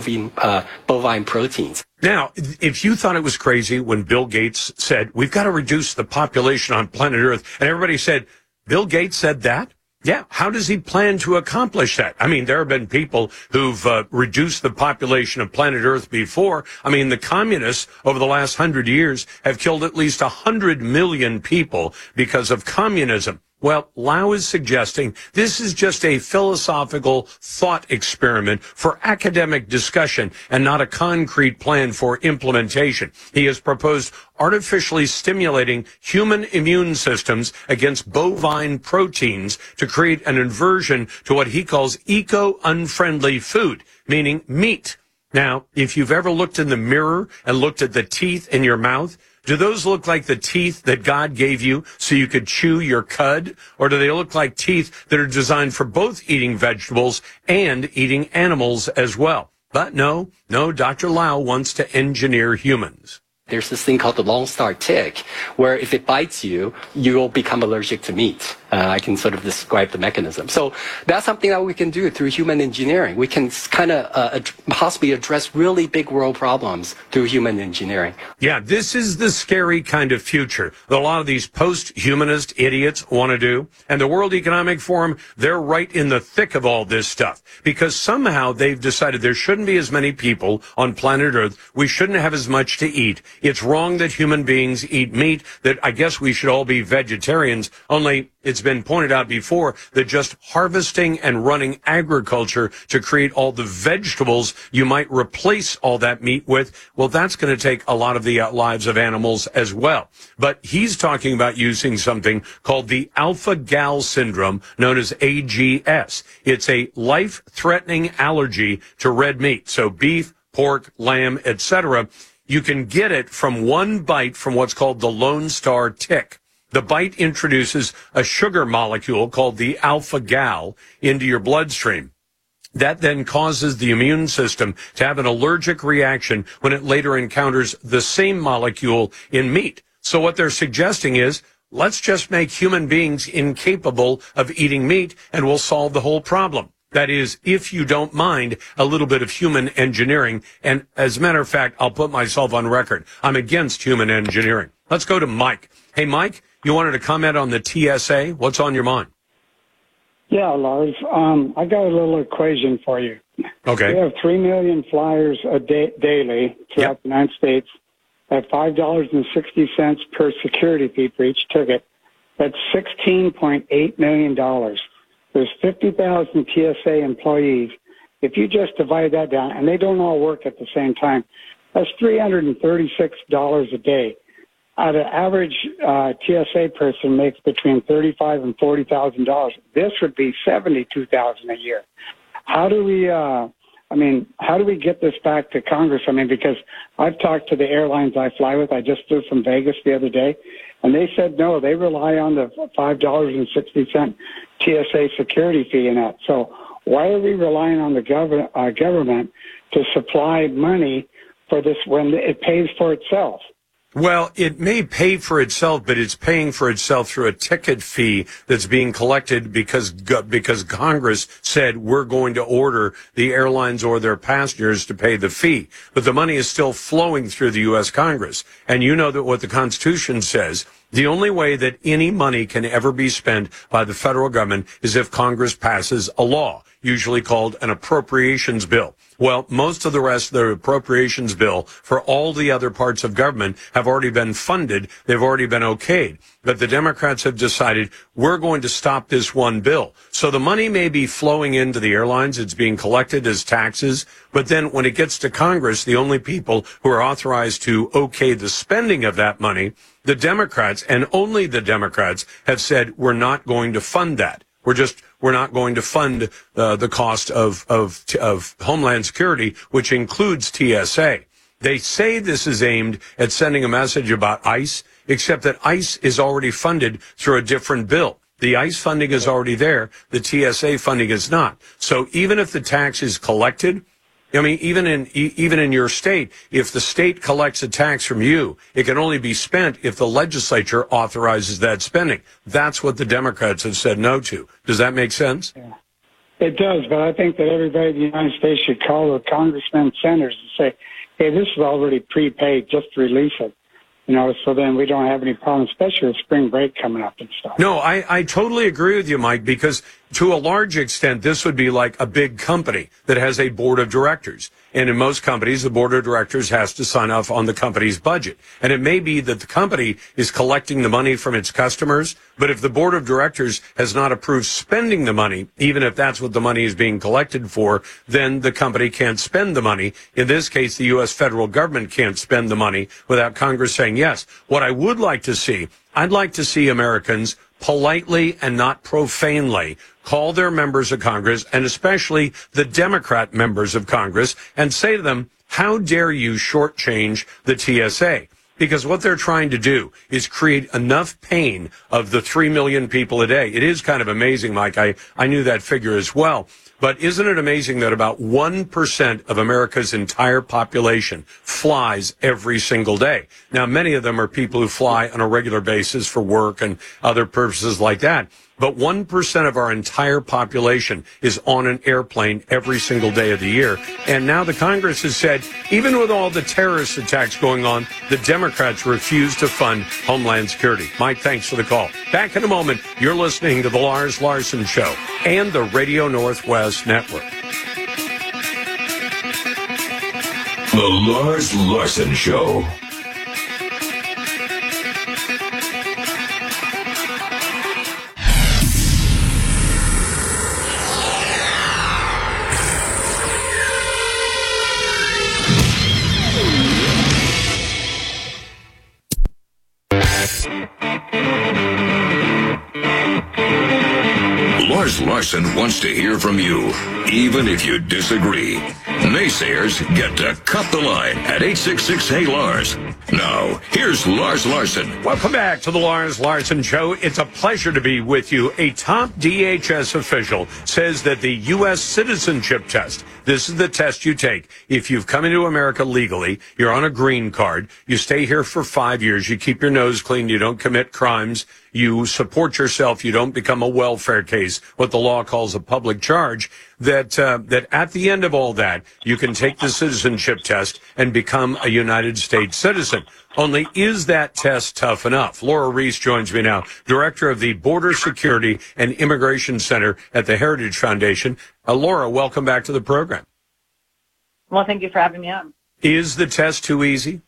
bovine proteins. Now, if you thought it was crazy when Bill Gates said, we've got to reduce the population on planet Earth, and everybody said, Bill Gates said that? Yeah. How does he plan to accomplish that? I mean, there have been people who've reduced the population of planet Earth before. I mean, the communists over the last 100 years have killed at least 100 million people because of communism. Well, Lau is suggesting this is just a philosophical thought experiment for academic discussion and not a concrete plan for implementation. He has proposed artificially stimulating human immune systems against bovine proteins to create an aversion to what he calls eco-unfriendly food, meaning meat. Now, if you've ever looked in the mirror and looked at the teeth in your mouth, do those look like the teeth that God gave you so you could chew your cud? Or do they look like teeth that are designed for both eating vegetables and eating animals as well? But no, Dr. Lau wants to engineer humans. There's this thing called the Lone Star tick, where if it bites you, you'll become allergic to meat. I can sort of describe the mechanism. So that's something that we can do through human engineering. We can kind of possibly address really big world problems through human engineering. Yeah, this is the scary kind of future that a lot of these post-humanist idiots want to do. And the World Economic Forum, they're right in the thick of all this stuff because somehow they've decided there shouldn't be as many people on planet Earth. We shouldn't have as much to eat. It's wrong that human beings eat meat, that I guess we should all be vegetarians, only it's been pointed out before that just harvesting and running agriculture to create all the vegetables you might replace all that meat with, well, that's going to take a lot of the lives of animals as well. But he's talking about using something called the alpha-gal syndrome, known as AGS. It's a life-threatening allergy to red meat, so beef, pork, lamb, etc. You can get it from one bite from what's called the Lone Star tick. The bite introduces a sugar molecule called the alpha-gal into your bloodstream. That then causes the immune system to have an allergic reaction when it later encounters the same molecule in meat. So what they're suggesting is, let's just make human beings incapable of eating meat and we'll solve the whole problem. That is, if you don't mind a little bit of human engineering. And as a matter of fact, I'll put myself on record. I'm against human engineering. Let's go to Mike. Hey, Mike, you wanted to comment on the TSA. What's on your mind? Yeah, Lars. I got a little equation for you. Okay. We have 3 million flyers daily throughout the United States at $5.60 per security fee for each ticket. That's $16.8 million. There's 50,000 TSA employees. If you just divide that down, and they don't all work at the same time, that's $336 a day. An average TSA person makes between $35,000 and $40,000. This would be $72,000 a year. How do we? How do we get this back to Congress? I mean, because I've talked to the airlines I fly with. I just flew from Vegas the other day, and they said no. They rely on the $5.60 TSA security fee in that. So why are we relying on the government to supply money for this when it pays for itself? Well, it may pay for itself, but it's paying for itself through a ticket fee that's being collected because Congress said we're going to order the airlines or their passengers to pay the fee. But the money is still flowing through the U.S. Congress. And you know that what the Constitution says, the only way that any money can ever be spent by the federal government is if Congress passes a law, usually called an appropriations bill. Well, most of the rest of the appropriations bill for all the other parts of government have already been funded. They've already been okayed. But the Democrats have decided we're going to stop this one bill. So the money may be flowing into the airlines. It's being collected as taxes. But then when it gets to Congress, the only people who are authorized to okay the spending of that money, the Democrats, and only the Democrats, have said we're not going to fund that. We're we're not going to fund the cost of Homeland Security, which includes TSA. They say this is aimed at sending a message about ICE, except that ICE is already funded through a different bill. The ICE funding is already there. The TSA funding is not. So even if the tax is collected, I mean, even in your state, if the state collects a tax from you, it can only be spent if the legislature authorizes that spending. That's what the Democrats have said no to. Does that make sense? Yeah. It does, but I think that everybody in the United States should call the congressmen and senators and say, hey, this is already prepaid, just release it. You know, so then we don't have any problem, especially with spring break coming up and stuff. No, I totally agree with you, Mike, because to a large extent, this would be like a big company that has a board of directors. And in most companies, the board of directors has to sign off on the company's budget. And it may be that the company is collecting the money from its customers, but if the board of directors has not approved spending the money, even if that's what the money is being collected for, then the company can't spend the money. In this case, the U.S. federal government can't spend the money without Congress saying yes. What I would like to see, I'd like to see Americans politely and not profanely call their members of Congress, and especially the Democrat members of Congress, and say to them, how dare you shortchange the TSA? Because what they're trying to do is create enough pain of the 3 million people a day. It is kind of amazing, Mike. I knew that figure as well. But isn't it amazing that about 1% of America's entire population flies every single day? Now, many of them are people who fly on a regular basis for work and other purposes like that. But 1% of our entire population is on an airplane every single day of the year. And now the Congress has said, even with all the terrorist attacks going on, the Democrats refuse to fund Homeland Security. Mike, thanks for the call. Back in a moment, you're listening to The Lars Larson Show and the Radio Northwest Network. The Lars Larson Show. Lars Larson wants to hear from you, even if you disagree. Naysayers get to cut the line at 866-HEY-LARS. Now, here's Lars Larson. Welcome back to the Lars Larson Show. It's a pleasure to be with you. A top DHS official says that the U.S. citizenship test, this is the test you take if you've come into America legally, you're on a green card, you stay here for 5 years, you keep your nose clean, you don't commit crimes, you support yourself, you don't become a welfare case, what the law calls a public charge, that at the end of all that, you can take the citizenship test and become a United States citizen. Only, is that test tough enough? Laura Reese joins me now, director of the Border Security and Immigration Center at the Heritage Foundation. Laura, welcome back to the program. Well, thank you for having me on. Is the test too easy?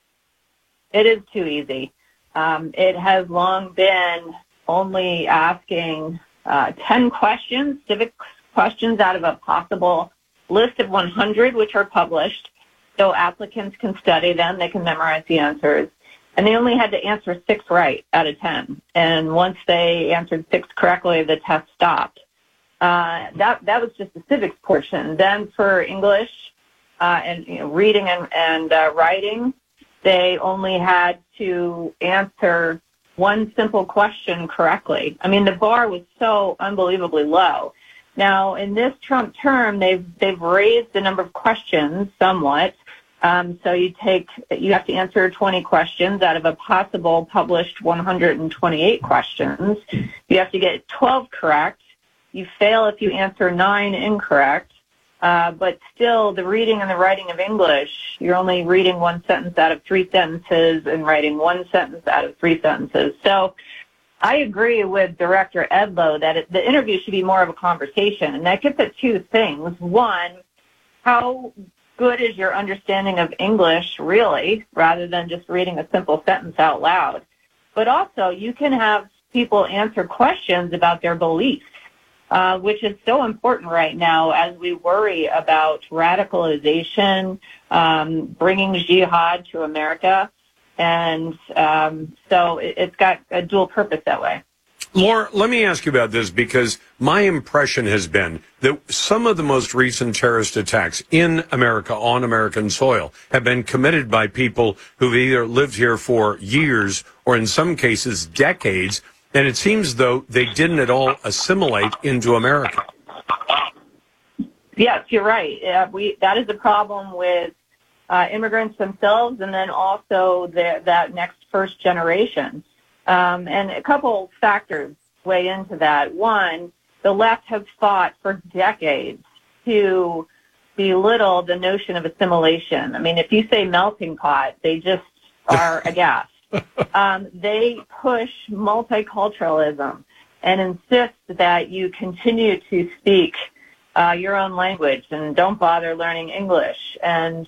It is too easy. It has long been only asking 10 questions, civic questions out of a possible list of 100, which are published. So applicants can study them. They can memorize the answers. And they only had to answer 6 right out of 10. And once they answered 6 correctly, the test stopped. That was just the civics portion. Then for English and reading and writing, they only had to answer one simple question correctly. I mean, the bar was so unbelievably low. Now, in this Trump term, they've raised the number of questions somewhat. So you have to answer 20 questions out of a possible published 128 questions. You have to get 12 correct. You fail if you answer 9 incorrect. But still, the reading and the writing of English, you're only reading 1 sentence out of 3 sentences and writing 1 sentence out of 3 sentences. So I agree with Director Edlow that the interview should be more of a conversation. And that gets at 2 things. One, how good is your understanding of English, really, rather than just reading a simple sentence out loud? But also, you can have people answer questions about their beliefs, which is so important right now as we worry about radicalization, bringing jihad to America. And so it's got a dual purpose that way. Laura, let me ask you about this, because my impression has been that some of the most recent terrorist attacks in America on American soil have been committed by people who've either lived here for years or in some cases decades, and it seems though they didn't at all assimilate into America. Yes, you're right. That is the problem with immigrants themselves, and then also that next first generation. And a couple factors weigh into that. One, the left has fought for decades to belittle the notion of assimilation. I mean, if you say melting pot, they just are aghast. They push multiculturalism and insist that you continue to speak your own language and don't bother learning English, and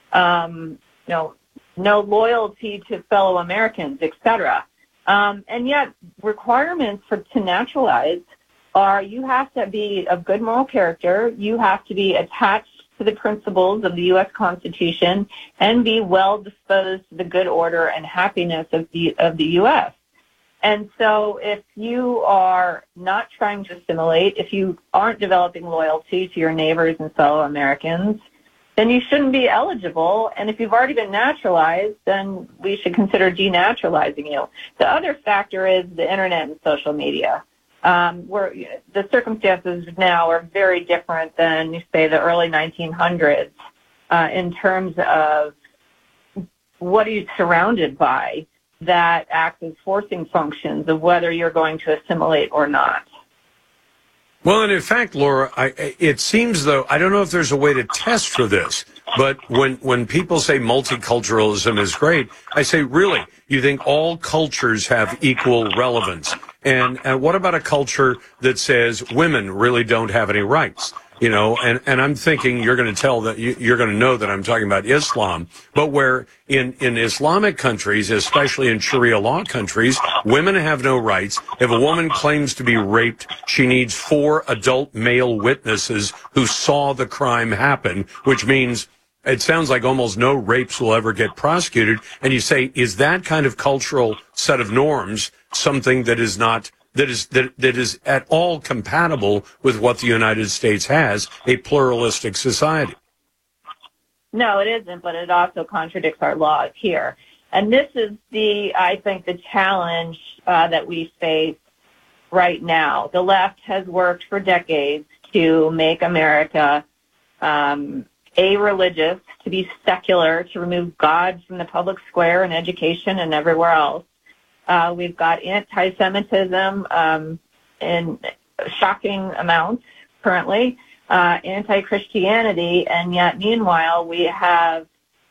no loyalty to fellow Americans, etc. And yet requirements to naturalize are you have to be of good moral character, you have to be attached to the principles of the U.S. Constitution, and be well disposed to the good order and happiness of the U.S. And so if you are not trying to assimilate, if you aren't developing loyalty to your neighbors and fellow Americans, then you shouldn't be eligible. And if you've already been naturalized, then we should consider denaturalizing you. The other factor is the internet and social media, where the circumstances now are very different than, say, the early 1900s in terms of what are you surrounded by that acts as forcing functions of whether you're going to assimilate or not. Well, and in fact, Laura, it seems though, I don't know if there's a way to test for this, but when people say multiculturalism is great, I say, really, you think all cultures have equal relevance? And what about a culture that says women really don't have any rights? You know, and I'm thinking you're going to tell that you're going to know that I'm talking about Islam, but where in Islamic countries, especially in Sharia law countries, women have no rights. If a woman claims to be raped, she needs 4 adult male witnesses who saw the crime happen, which means it sounds like almost no rapes will ever get prosecuted. And you say, is that kind of cultural set of norms something that is not that is at all compatible with what the United States has, a pluralistic society? No, it isn't, but it also contradicts our laws here. And this is I think, the challenge that we face right now. The left has worked for decades to make America a-religious, to be secular, to remove God from the public square in education and everywhere else. We've got anti-Semitism in shocking amounts currently, anti-Christianity, and yet meanwhile we have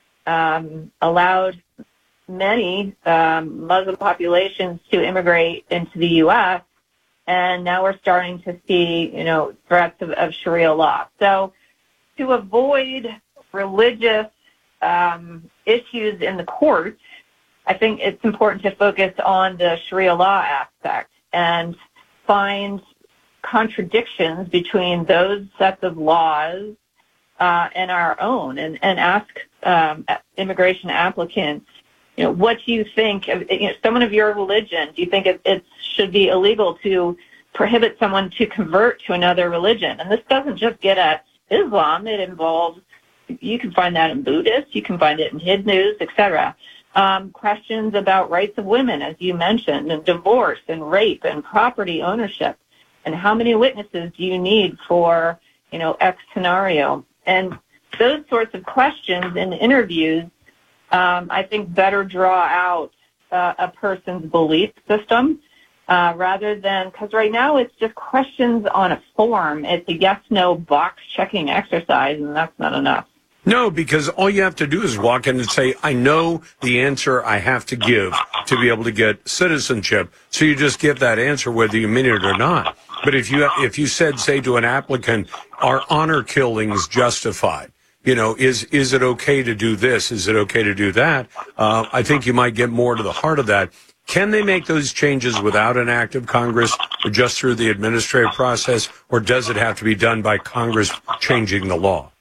allowed many Muslim populations to immigrate into the U.S., and now we're starting to see, threats of Sharia law. So to avoid religious issues in the courts, I think it's important to focus on the Sharia law aspect and find contradictions between those sets of laws and our own, and ask immigration applicants, what do you think of someone of your religion? Do you think it should be illegal to prohibit someone to convert to another religion? And this doesn't just get at Islam. It involves, you can find that in Buddhists, you can find it in Hindus, etc. Questions about rights of women, as you mentioned, and divorce and rape and property ownership, and how many witnesses do you need for, X scenario? And those sorts of questions in interviews, I think, better draw out a person's belief system rather than, because right now it's just questions on a form. It's a yes-no box-checking exercise, and that's not enough. No, because all you have to do is walk in and say, I know the answer I have to give to be able to get citizenship. So you just give that answer whether you mean it or not. But if you said, say, to an applicant, are honor killings justified? Is it okay to do this? Is it okay to do that? I think you might get more to the heart of that. Can they make those changes without an act of Congress, or just through the administrative process, or does it have to be done by Congress changing the law?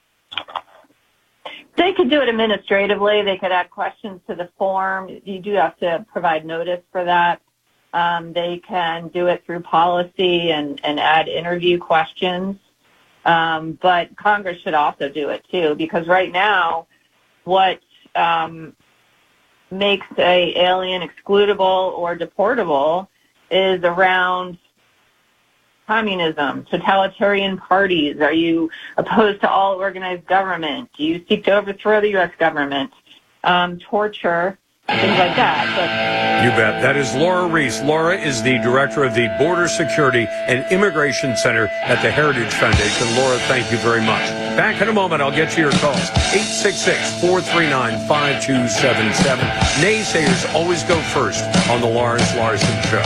They could do it administratively. They could add questions to the form. You do have to provide notice for that. They can do it through policy and add interview questions. But Congress should also do it, too, because right now what makes an alien excludable or deportable is around communism, totalitarian parties. Are you opposed to all organized government? Do you seek to overthrow the U.S. government? Torture, things like that. But you bet. That is Laura Reese. Laura is the director of the Border Security and Immigration Center at the Heritage Foundation. Laura, thank you very much. Back in a moment, I'll get to your calls. 866-439-5277. Naysayers always go first on the Lars Larson Show.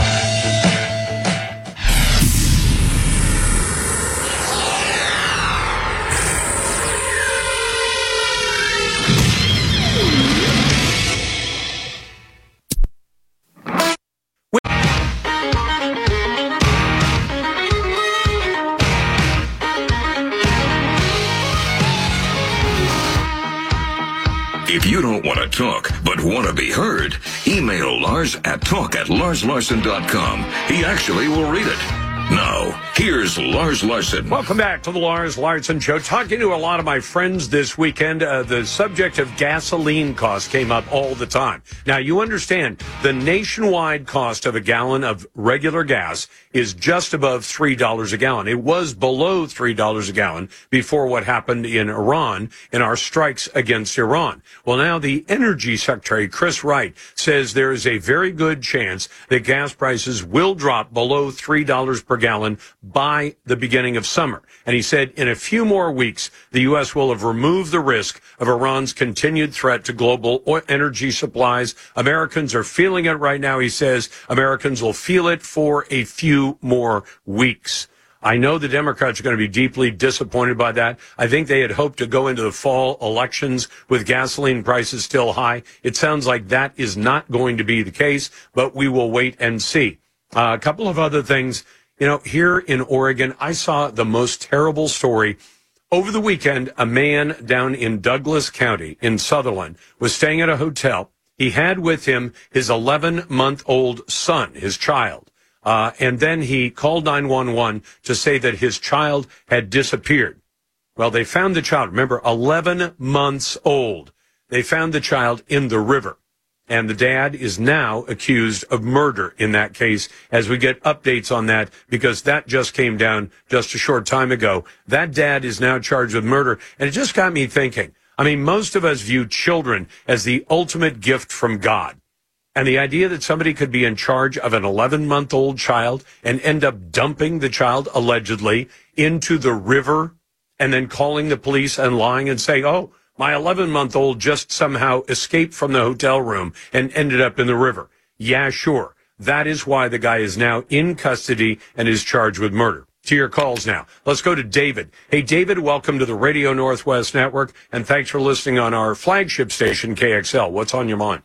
If you don't want to talk, but want to be heard, email Lars at talk@larslarson.com. He actually will read it. Now, here's Lars Larson. Welcome back to the Lars Larson Show. Talking to a lot of my friends this weekend, the subject of gasoline costs came up all the time. Now, you understand the nationwide cost of a gallon of regular gas is just above $3 a gallon. It was below $3 a gallon before what happened in Iran in our strikes against Iran. Well, now the Energy Secretary, Chris Wright, says there is a very good chance that gas prices will drop below $3 per gallon by the beginning of summer. And he said in a few more weeks, the U.S. will have removed the risk of Iran's continued threat to global energy supplies. Americans are feeling it right now. He says Americans will feel it for a few more weeks. I know the Democrats are going to be deeply disappointed by that. I think they had hoped to go into the fall elections with gasoline prices still high. It sounds like that is not going to be the case, but we will wait and see. A couple of other things. You know, here in Oregon, I saw the most terrible story. Over the weekend, a man down in Douglas County in Sutherland was staying at a hotel. He had with him his 11-month-old son, his child. And then he called 911 to say that his child had disappeared. Well, they found the child. Remember, 11 months old. They found the child in the river. And the dad is now accused of murder in that case as we get updates on that because that just came down just a short time ago. That dad is now charged with murder. And it just got me thinking. I mean, most of us view children as the ultimate gift from God. And the idea that somebody could be in charge of an 11-month-old child and end up dumping the child allegedly into the river and then calling the police and lying and saying, oh, my 11-month-old just somehow escaped from the hotel room and ended up in the river. Yeah, sure. That is why the guy is now in custody and is charged with murder. To your calls now. Let's go to David. Hey, David, welcome to the Radio Northwest Network, and thanks for listening on our flagship station, KXL. What's on your mind?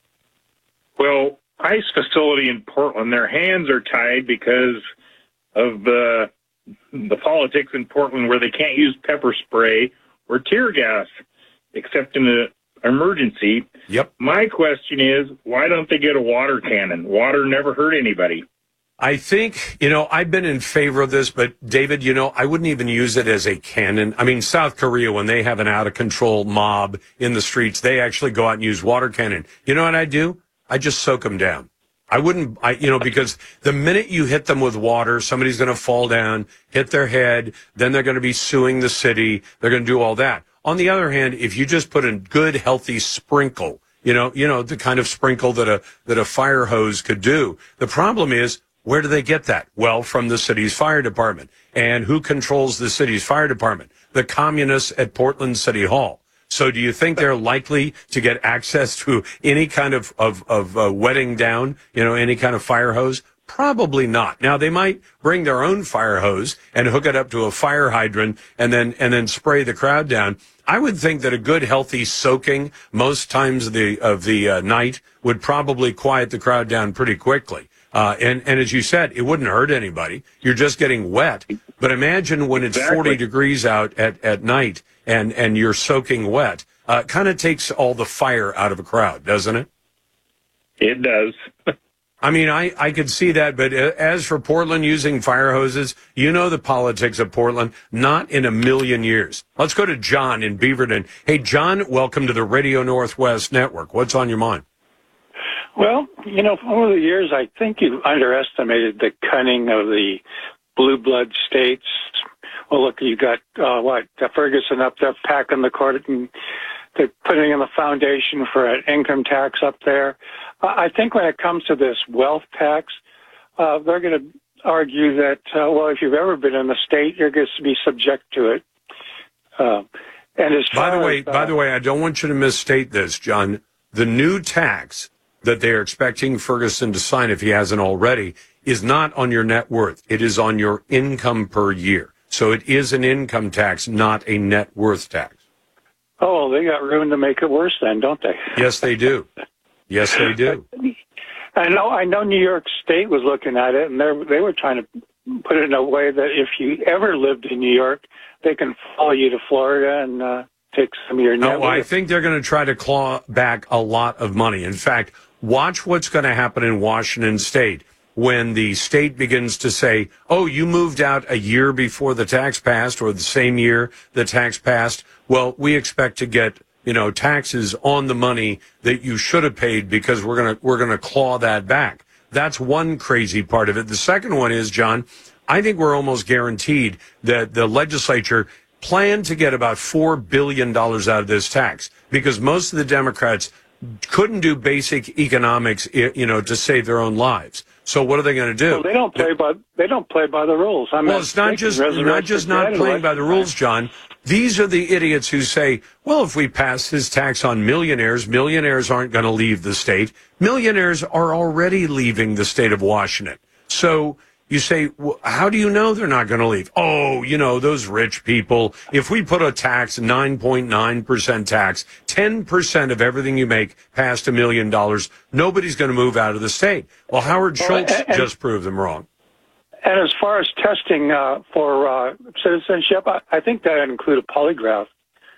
Well, ICE facility in Portland, their hands are tied because of the politics in Portland where they can't use pepper spray or tear gas except in an emergency. Yep. My question is, why don't they get a water cannon? Water never hurt anybody. I think, I've been in favor of this, but David, I wouldn't even use it as a cannon. I mean, South Korea, when they have an out-of-control mob in the streets, they actually go out and use water cannon. You know what I do? I just soak them down. I wouldn't, because the minute you hit them with water, somebody's going to fall down, hit their head, then they're going to be suing the city. They're going to do all that. On the other hand, if you just put a good, healthy sprinkle, the kind of sprinkle that a fire hose could do, the problem is, where do they get that? Well, from the city's fire department. And who controls the city's fire department? The communists at Portland City Hall. So do you think they're likely to get access to any kind of wetting down, any kind of fire hose? Probably not. Now, they might bring their own fire hose and hook it up to a fire hydrant and then spray the crowd down. I would think that a good, healthy soaking most times of the night would probably quiet the crowd down pretty quickly. And as you said, it wouldn't hurt anybody. You're just getting wet. But imagine when it's 40 degrees out at night and you're soaking wet. Kind of takes all the fire out of a crowd, doesn't it? It does. I mean, I could see that, but as for Portland using fire hoses, you know the politics of Portland, not in a million years. Let's go to John in Beaverton. Hey, John, welcome to the Radio Northwest Network. What's on your mind? Well, you know, over the years, I think you underestimated the cunning of the blue blood states. Well, look, you got, Ferguson up there packing the court, and they're putting in the foundation for an income tax up there. I think when it comes to this wealth tax, they're going to argue that, if you've ever been in the state, you're going to be subject to it. By the way, I don't want you to misstate this, John. The new tax that they are expecting Ferguson to sign, if he hasn't already, is not on your net worth. It is on your income per year. So it is an income tax, not a net worth tax. Oh, they got room to make it worse then, don't they? Yes, they do. Yes, they do. I know New York State was looking at it, and they were trying to put it in a way that if you ever lived in New York, they can follow you to Florida and take some of your net worth. I think they're going to try to claw back a lot of money. In fact, watch what's going to happen in Washington State when the state begins to say, oh, you moved out a year before the tax passed or the same year the tax passed. Well, we expect to get, taxes on the money that you should have paid because we're going to claw that back. That's one crazy part of it. The second one is, John, I think we're almost guaranteed that the legislature planned to get about $4 billion out of this tax because most of the Democrats couldn't do basic economics, to save their own lives. So what are they going to do? Well, they don't play by the rules. It's not just not playing by the rules, John. These are the idiots who say, well, if we pass this tax on millionaires aren't going to leave the state. Millionaires are already leaving the state of Washington. So you say, well, how do you know they're not going to leave? Oh, those rich people. If we put a tax, 9.9% tax, 10% of everything you make past $1 million, nobody's going to move out of the state. Well, Howard Schultz just proved them wrong. And as far as testing for citizenship, I think that would include a polygraph.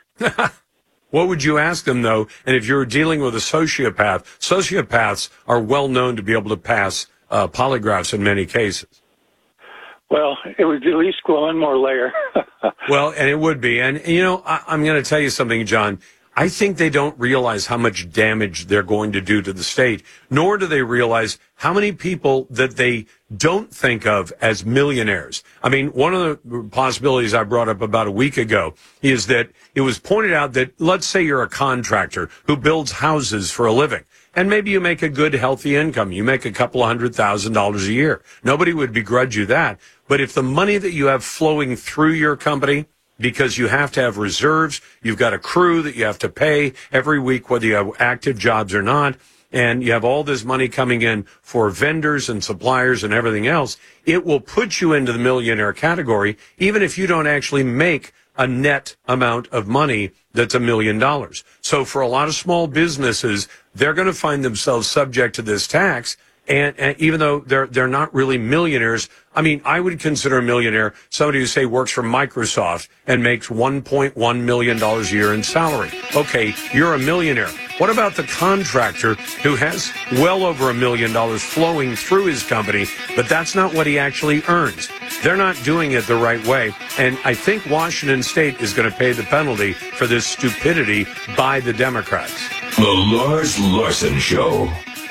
What would you ask them, though? And if you're dealing with a sociopaths are well known to be able to pass polygraphs in many cases. Well, it would at least go one more layer. Well, and it would be. And, I'm going to tell you something, John. I think they don't realize how much damage they're going to do to the state, nor do they realize how many people that they don't think of as millionaires. I mean, one of the possibilities I brought up about a week ago is that it was pointed out that, let's say you're a contractor who builds houses for a living. And maybe you make a good, healthy income. You make a couple of $100,000 a year. Nobody would begrudge you that. But if the money that you have flowing through your company, because you have to have reserves, you've got a crew that you have to pay every week, whether you have active jobs or not, and you have all this money coming in for vendors and suppliers and everything else, it will put you into the millionaire category, even if you don't actually make a net amount of money that's $1 million. So for a lot of small businesses, they're going to find themselves subject to this tax. And even though they're not really millionaires, I mean, I would consider a millionaire somebody who, say, works for Microsoft and makes $1.1 million a year in salary. Okay, you're a millionaire. What about the contractor who has well over $1 million flowing through his company, but that's not what he actually earns? They're not doing it the right way. And I think Washington State is going to pay the penalty for this stupidity by the Democrats. The Lars Larson Show.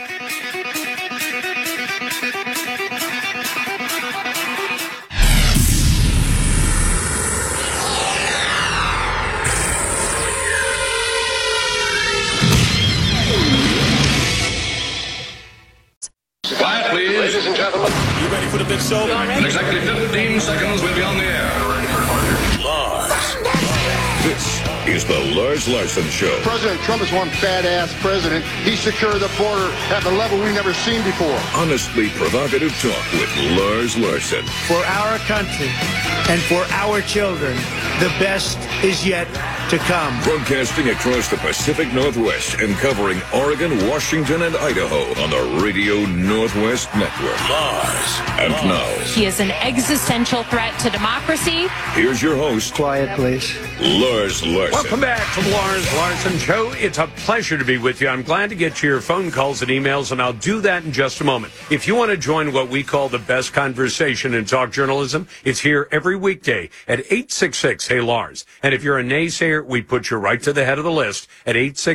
Quiet, please. Ladies and gentlemen. You ready for the big show? In exactly 15 seconds, we'll be on the air. Lars. This is the Lars Larson Show. President Trump is one badass president. He secured the border at the level we've never seen before. Honestly provocative talk with Lars Larson. For our country and for our children, The best is yet to come. Broadcasting across the Pacific Northwest and covering Oregon, Washington, and Idaho on the Radio Northwest Network. Lars. And now, He is an existential threat to democracy. here's your host. Quiet, please. Lars Larson. Welcome back to the Lars Larson Show. It's a pleasure to be with you. I'm glad to get your phone calls and emails, and I'll do that in just a moment. If you want to join what we call the best conversation in talk journalism, it's here every weekday at 866-HEY-LARS. And if you're a naysayer, we put you right to the head of the list at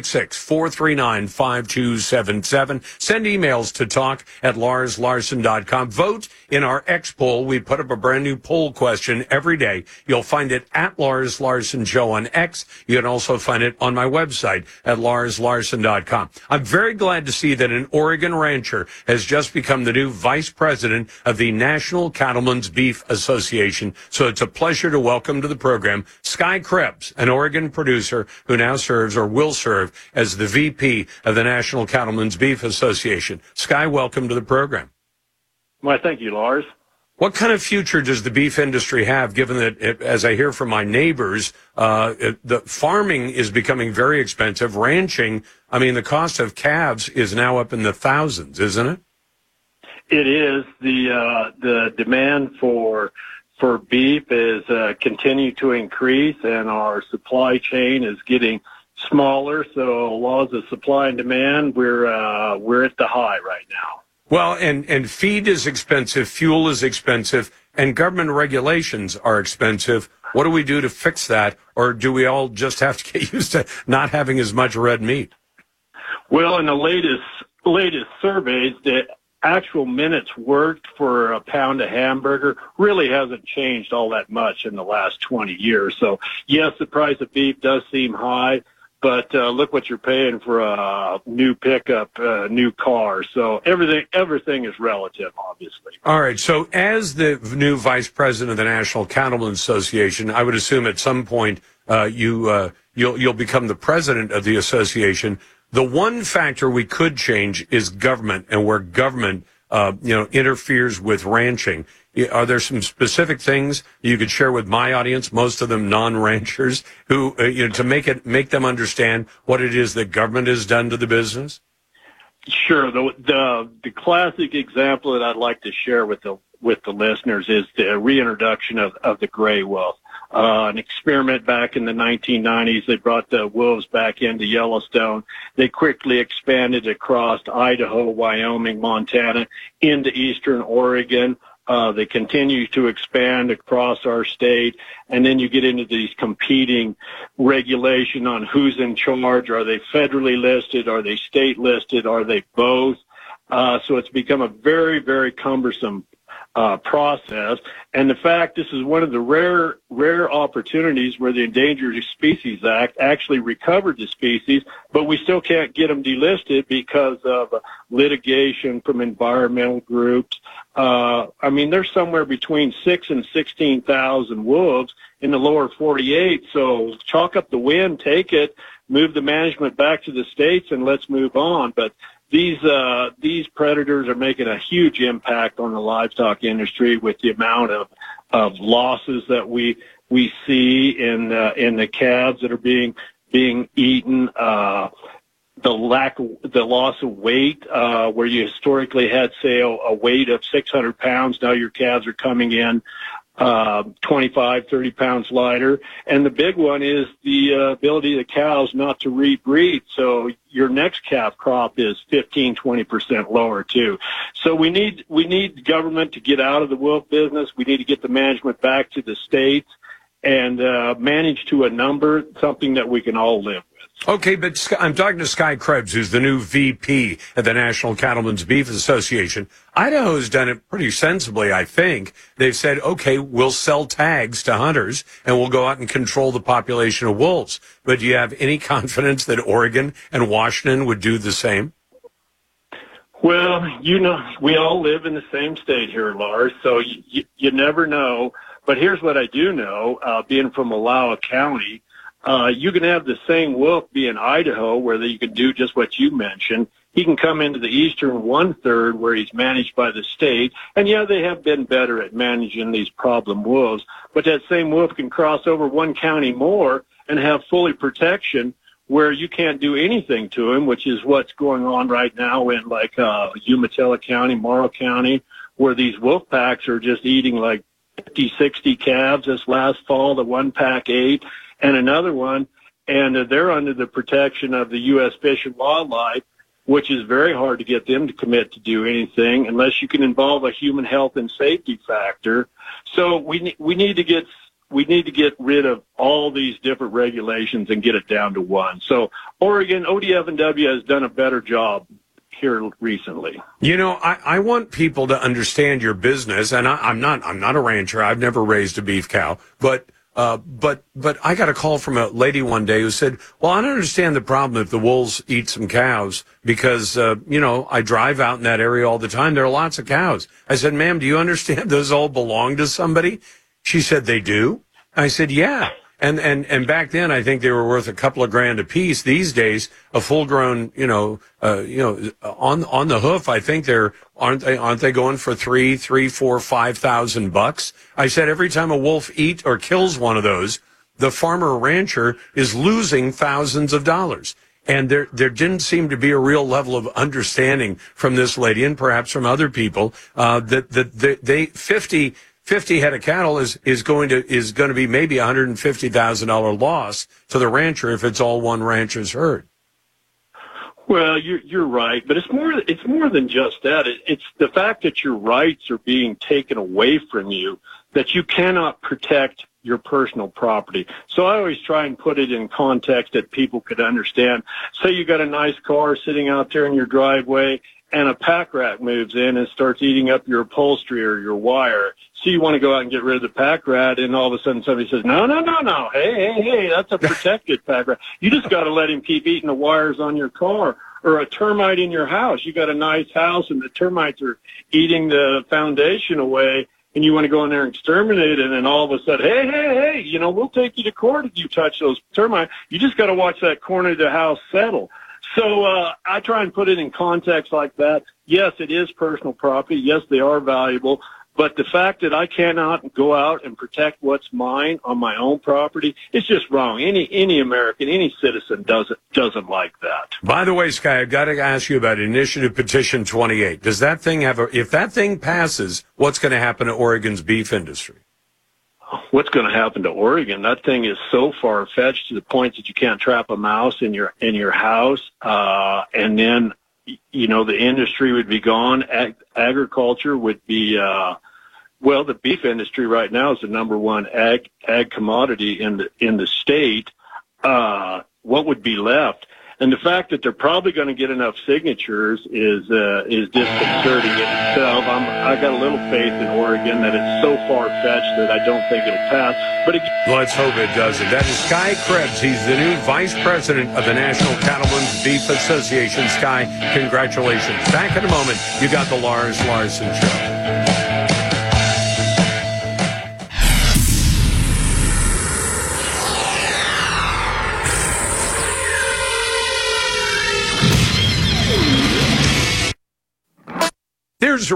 866-439-5277. Send emails to talk@larslarson.com. Vote in our X poll. We put up a brand new poll question every day. You'll find it at Lars Larson Show on X. You can also find it on my website at larslarson.com. I'm very glad to see that an Oregon rancher has just become the new vice president of the National Cattlemen's Beef Association. So it's a pleasure to welcome to the program Sky Krebs, an Oregon producer who now serves or will serve as the VP of the National Cattlemen's Beef Association. Sky, welcome to the program. Well, thank you, Lars. What kind of future does the beef industry have, given that, as I hear from my neighbors, the farming is becoming very expensive? Ranching, I mean, the cost of calves is now up in the thousands, isn't it? It is. The demand for beef is continue to increase, and our supply chain is getting smaller. So laws of supply and demand, we're at the high right now. Well, and feed is expensive, fuel is expensive, and government regulations are expensive. What do we do to fix that, or do we all just have to get used to not having as much red meat? Well, in the latest surveys, the actual minutes worked for a pound of hamburger really hasn't changed all that much in the last 20 years. So, yes, the price of beef does seem high, but look what you're paying for a new pickup, new car. So everything is relative, obviously. All right. So as the new vice president of the National Cattlemen's Association, I would assume at some point you'll become the president of the association. The one factor we could change is government, and where government interferes with ranching. Are there some specific things you could share with my audience, most of them non-ranchers, who to make them understand what it is that government has done to the business? Sure. The classic example that I'd like to share with the listeners is the reintroduction of the gray wolf. An experiment back in the 1990s. They brought the wolves back into Yellowstone. They quickly expanded across Idaho, Wyoming, Montana, into eastern Oregon. They continue to expand across our state, and then you get into these competing regulation on who's in charge. Are they federally listed? Are they state listed? Are they both? So it's become a very, very cumbersome process. And the fact this is one of the rare opportunities where the Endangered Species Act actually recovered the species, but we still can't get them delisted because of litigation from environmental groups. I mean, there's somewhere between 6,000 and 16,000 wolves in the lower 48. So chalk up the win, take it, move the management back to the states, and let's move on. But these predators are making a huge impact on the livestock industry with the amount of losses that we see in the calves that are being eaten. The loss of weight, where you historically had, say, a weight of 600 pounds, now your calves are coming in 25, 30 pounds lighter. And the big one is the ability of the cows not to rebreed. So your next calf crop is 15, 20% lower too. So we need government to get out of the wolf business. We need to get the management back to the states and manage to a number, something that we can all live with. Okay, but I'm talking to Sky Krebs, who's the new VP at the National Cattlemen's Beef Association. Idaho's done it pretty sensibly, I think. They've said, okay, we'll sell tags to hunters and we'll go out and control the population of wolves. But do you have any confidence that Oregon and Washington would do the same? Well, we all live in the same state here, Lars, so you never know. But here's what I do know, being from Wallowa County. You can have the same wolf be in Idaho where you can do just what you mentioned, he can come into the eastern 1/3 where he's managed by the state. And yeah, they have been better at managing these problem wolves, but that same wolf can cross over one county more and have fully protection where you can't do anything to him, which is what's going on right now in like Umatilla County, Morrow County, where these wolf packs are just eating like 50, 60 calves. This last fall, the one pack ate, and another one, and they're under the protection of the U.S. Fish and Wildlife, which is very hard to get them to commit to do anything unless you can involve a human health and safety factor. So we need to get rid of all these different regulations and get it down to one. So Oregon, ODF&W has done a better job here recently. You know, I want people to understand your business, and I'm not a rancher. I've never raised a beef cow, but I got a call from a lady one day who said, well, I don't understand the problem if the wolves eat some cows because, I drive out in that area all the time. There are lots of cows. I said, ma'am, do you understand those all belong to somebody? She said, they do. I said, yeah. And back then, I think they were worth a couple of grand a piece. These days, a full grown, on the hoof, I think aren't they going for $3,000, $4,000, $5,000? I said, every time a wolf eats or kills one of those, the farmer or rancher is losing thousands of dollars. And there didn't seem to be a real level of understanding from this lady and perhaps from other people, that they 50 head of cattle is going to be maybe $150,000 loss to the rancher if it's all one rancher's herd. Well, you're right, but it's more than just that. It's the fact that your rights are being taken away from you, that you cannot protect your personal property. So I always try and put it in context that people could understand. Say you got a nice car sitting out there in your driveway, and a pack rat moves in and starts eating up your upholstery or your wire. So you want to go out and get rid of the pack rat, and all of a sudden somebody says, no. Hey, that's a protected pack rat. You just got to let him keep eating the wires on your car. Or a termite in your house. You got a nice house, and the termites are eating the foundation away, and you want to go in there and exterminate it, and all of a sudden, hey, we'll take you to court if you touch those termites. You just got to watch that corner of the house settle. So I try and put it in context like that. Yes, it is personal property. Yes, they are valuable. But the fact that I cannot go out and protect what's mine on my own property is just wrong. Any American, any citizen doesn't like that. By the way, Sky, I've got to ask you about Initiative Petition 28. Does that thing if that thing passes, what's going to happen to Oregon's beef industry? What's going to happen to Oregon? That thing is so far-fetched to the point that you can't trap a mouse in your house, and then the industry would be gone. Agriculture would be the beef industry right now is the number one ag commodity in the state. What would be left? And the fact that they're probably going to get enough signatures is disconcerting in itself. I got a little faith in Oregon that it's so far-fetched that I don't think it'll pass. But let's hope it doesn't. That is Sky Krebs. He's the new vice president of the National Cattlemen's Beef Association. Sky, congratulations. Back in a moment, you got the Lars Larson Show. There's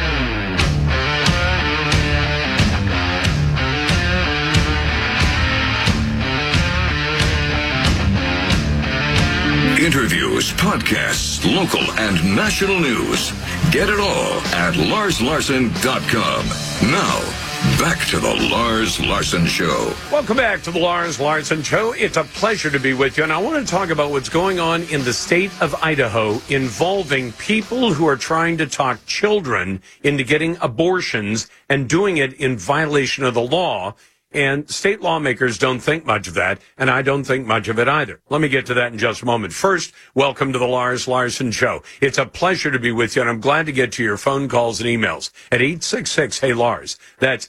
interviews, podcasts, local and national news. Get it all at LarsLarson.com. Now, back to the Lars Larson Show. Welcome back to the Lars Larson Show. It's a pleasure to be with you, and I want to talk about what's going on in the state of Idaho involving people who are trying to talk children into getting abortions and doing it in violation of the law. And state lawmakers don't think much of that, and I don't think much of it either. Let me get to that in just a moment. First, welcome to the Lars Larson Show. It's a pleasure to be with you, and I'm glad to get to your phone calls and emails at 866-HEY-LARS. That's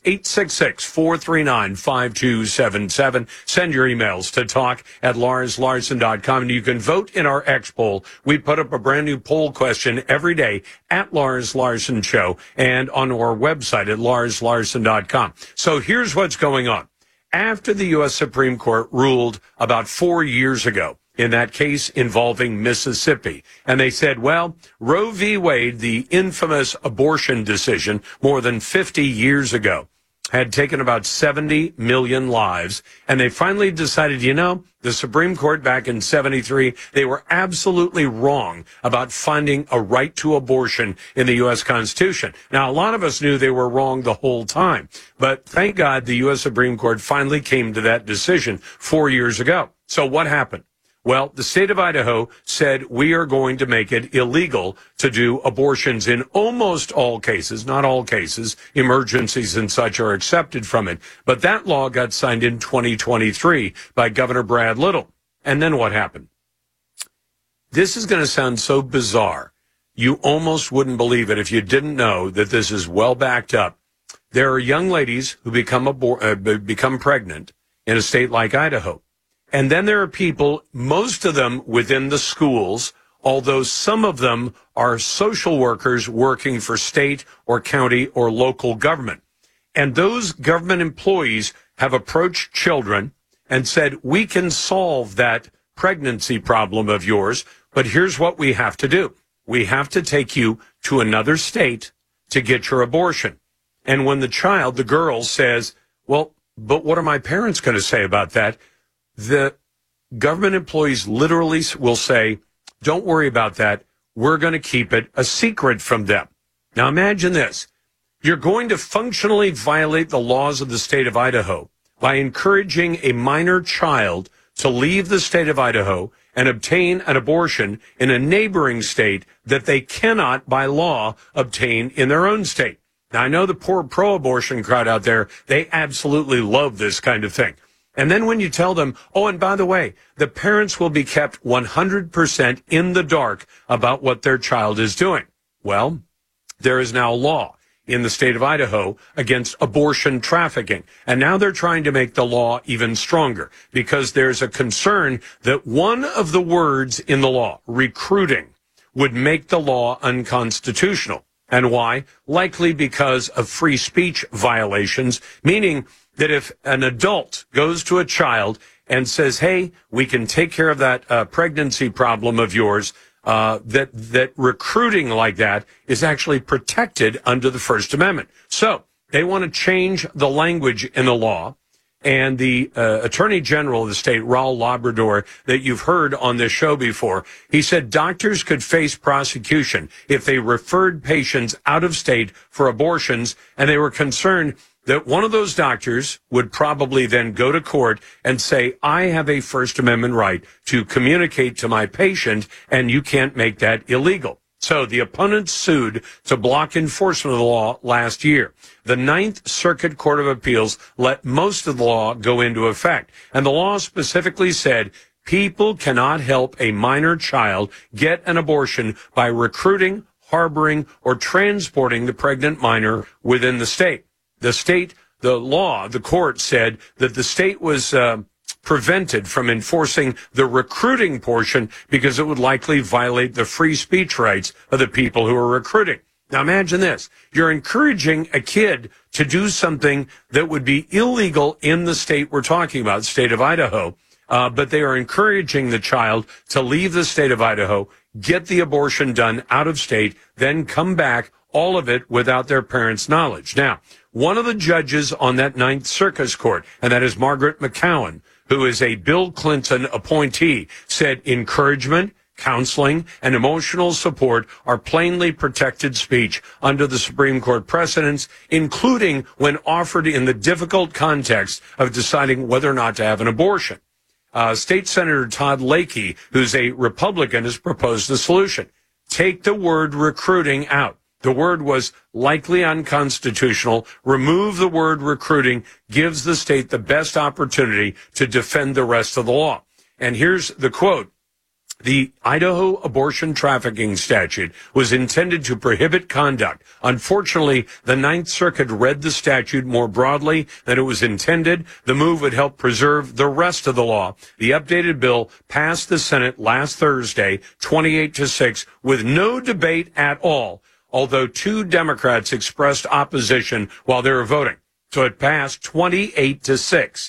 866-439-5277. Send your emails to talk@LarsLarson.com, and you can vote in our X poll. We put up a brand new poll question every day at Lars Larson Show and on our website at LarsLarson.com. So here's what's going on. After the U.S. Supreme Court ruled about 4 years ago in that case involving Mississippi. And they said, well, Roe v. Wade, the infamous abortion decision more than 50 years ago, had taken about 70 million lives. And they finally decided, the Supreme Court back in 73, they were absolutely wrong about finding a right to abortion in the U.S. Constitution. Now, a lot of us knew they were wrong the whole time. But thank God the U.S. Supreme Court finally came to that decision 4 years ago. So what happened? Well, the state of Idaho said we are going to make it illegal to do abortions in almost all cases, not all cases. Emergencies and such are accepted from it. But that law got signed in 2023 by Governor Brad Little. And then what happened? This is going to sound so bizarre. You almost wouldn't believe it if you didn't know that this is well backed up. There are young ladies who become pregnant in a state like Idaho. And then there are people, most of them within the schools, although some of them are social workers working for state or county or local government. And those government employees have approached children and said, we can solve that pregnancy problem of yours, but here's what we have to do. We have to take you to another state to get your abortion. And when the girl says, well, but what are my parents going to say about that? The government employees literally will say, don't worry about that. We're going to keep it a secret from them. Now imagine this. You're going to functionally violate the laws of the state of Idaho by encouraging a minor child to leave the state of Idaho and obtain an abortion in a neighboring state that they cannot by law obtain in their own state. Now I know the poor pro-abortion crowd out there, they absolutely love this kind of thing. And then when you tell them, oh, and by the way, the parents will be kept 100% in the dark about what their child is doing. Well, there is now a law in the state of Idaho against abortion trafficking. And now they're trying to make the law even stronger because there's a concern that one of the words in the law, recruiting, would make the law unconstitutional. And why? Likely because of free speech violations, meaning that if an adult goes to a child and says, hey, we can take care of that pregnancy problem of yours, that recruiting like that is actually protected under the First Amendment. So they want to change the language in the law. And the Attorney General of the state, Raul Labrador, that you've heard on this show before, he said doctors could face prosecution if they referred patients out of state for abortions, and they were concerned that one of those doctors would probably then go to court and say, I have a First Amendment right to communicate to my patient, and you can't make that illegal. So the opponents sued to block enforcement of the law last year. The Ninth Circuit Court of Appeals let most of the law go into effect. And the law specifically said people cannot help a minor child get an abortion by recruiting, harboring, or transporting the pregnant minor within the state. The court said that the state was prevented from enforcing the recruiting portion because it would likely violate the free speech rights of the people who are recruiting. Now imagine this. You're encouraging a kid to do something that would be illegal in the state we're talking about, the state of Idaho, but they are encouraging the child to leave the state of Idaho, get the abortion done out of state, then come back, all of it without their parents' knowledge. Now, one of the judges on that Ninth Circuit Court, and that is Margaret McCowan, who is a Bill Clinton appointee, said encouragement, counseling, and emotional support are plainly protected speech under the Supreme Court precedents, including when offered in the difficult context of deciding whether or not to have an abortion. State Senator Todd Lakey, who's a Republican, has proposed a solution. Take the word recruiting out. The word was likely unconstitutional. Remove the word recruiting, gives the state the best opportunity to defend the rest of the law. And here's the quote. The Idaho abortion trafficking statute was intended to prohibit conduct. Unfortunately, the Ninth Circuit read the statute more broadly than it was intended. The move would help preserve the rest of the law. The updated bill passed the Senate last Thursday, 28-6, with no debate at all, although 2 Democrats expressed opposition while they were voting. So it passed 28-6.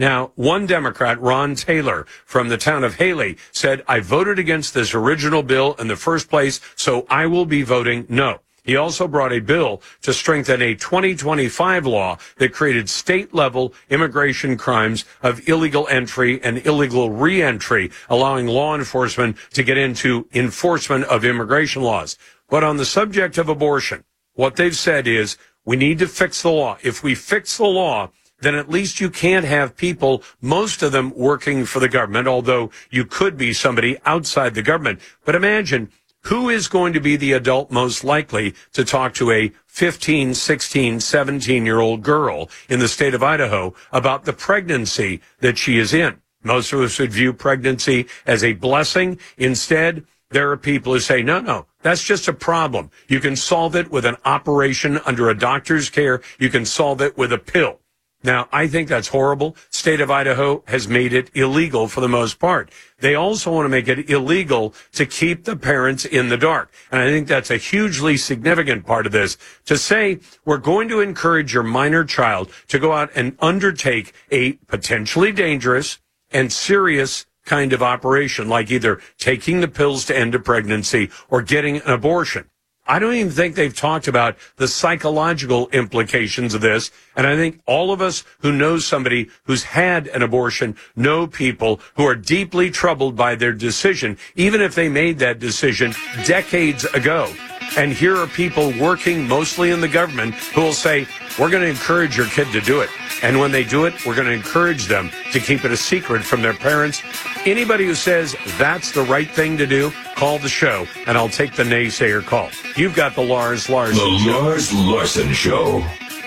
Now, one Democrat, Ron Taylor, from the town of Haley, said, I voted against this original bill in the first place, so I will be voting no. He also brought a bill to strengthen a 2025 law that created state-level immigration crimes of illegal entry and illegal re-entry, allowing law enforcement to get into enforcement of immigration laws. But on the subject of abortion, what they've said is we need to fix the law. If we fix the law, then at least you can't have people, most of them working for the government, although you could be somebody outside the government. But imagine, who is going to be the adult most likely to talk to a 15, 16, 17-year-old girl in the state of Idaho about the pregnancy that she is in? Most of us would view pregnancy as a blessing. Instead, there are people who say, no, that's just a problem. You can solve it with an operation under a doctor's care. You can solve it with a pill. Now, I think that's horrible. State of Idaho has made it illegal for the most part. They also want to make it illegal to keep the parents in the dark. And I think that's a hugely significant part of this. To say we're going to encourage your minor child to go out and undertake a potentially dangerous and serious kind of operation, like either taking the pills to end a pregnancy or getting an abortion. I don't even think they've talked about the psychological implications of this. And I think all of us who know somebody who's had an abortion know people who are deeply troubled by their decision, even if they made that decision decades ago. And here are people working mostly in the government who will say, we're going to encourage your kid to do it. And when they do it, we're going to encourage them to keep it a secret from their parents. Anybody who says that's the right thing to do, call the show, and I'll take the naysayer call. You've got the Lars Larson Show. The Lars Larson Show.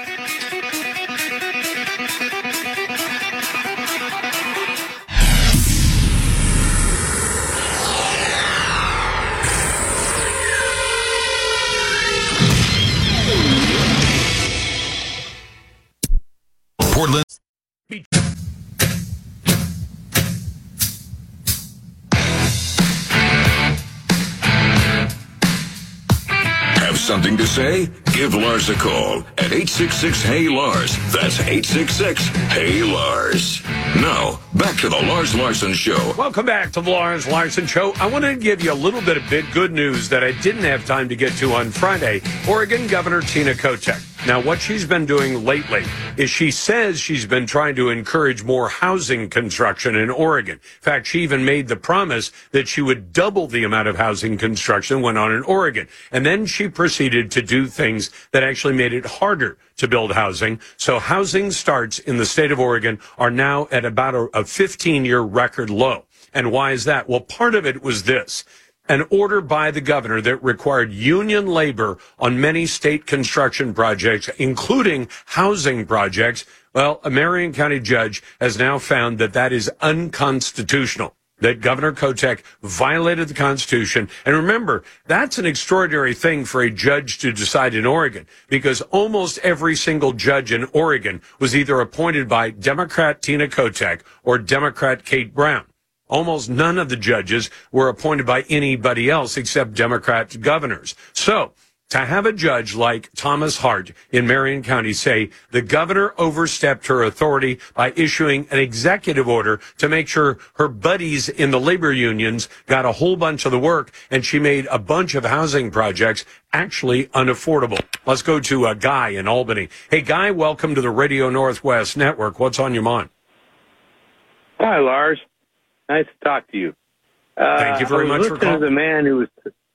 Portland. Have something to say? Give Lars a call at 866-HEY-LARS. That's 866-HEY-LARS. Now, back to the Lars Larson Show. Welcome back to the Lars Larson Show. I want to give you a little bit of good news that I didn't have time to get to on Friday. Oregon Governor Tina Kotek. Now, what she's been doing lately is she says she's been trying to encourage more housing construction in Oregon. In fact, she even made the promise that she would double the amount of housing construction went on in Oregon. And then she proceeded to do things that actually made it harder to build housing. So housing starts in the state of Oregon are now at about a 15-year record low. And why is that? Well, part of it was this. An order by the governor that required union labor on many state construction projects, including housing projects. Well, a Marion County judge has now found that that is unconstitutional, that Governor Kotek violated the Constitution. And remember, that's an extraordinary thing for a judge to decide in Oregon, because almost every single judge in Oregon was either appointed by Democrat Tina Kotek or Democrat Kate Brown. Almost none of the judges were appointed by anybody else except Democrat governors. So to have a judge like Thomas Hart in Marion County say the governor overstepped her authority by issuing an executive order to make sure her buddies in the labor unions got a whole bunch of the work, and she made a bunch of housing projects actually unaffordable. Let's go to a Guy in Albany. Hey, Guy, welcome to the Radio Northwest Network. What's on your mind? Hi, Lars. Nice to talk to you. Thank you very much for calling. The man who was,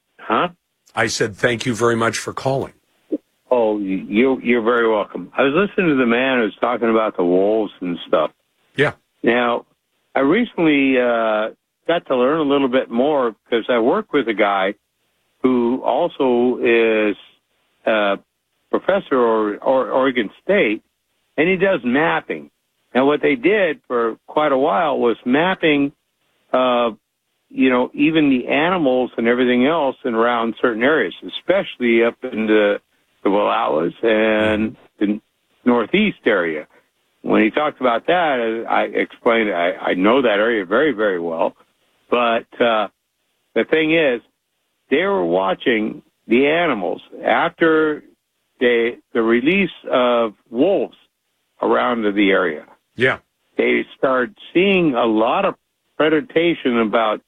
I said thank you very much for calling. Oh, you're very welcome. I was listening to the man who was talking about the wolves and stuff. Yeah. Now, I recently got to learn a little bit more because I work with a guy who also is a professor at Oregon State, and he does mapping. Now, what they did for quite a while was mapping, even the animals and everything else in around certain areas, especially up in the Wallowas and the northeast area. When he talked about that, I explained I know that area very, very well. But the thing is, they were watching the animals after the release of wolves around the area. Yeah. they started seeing a lot of predation about,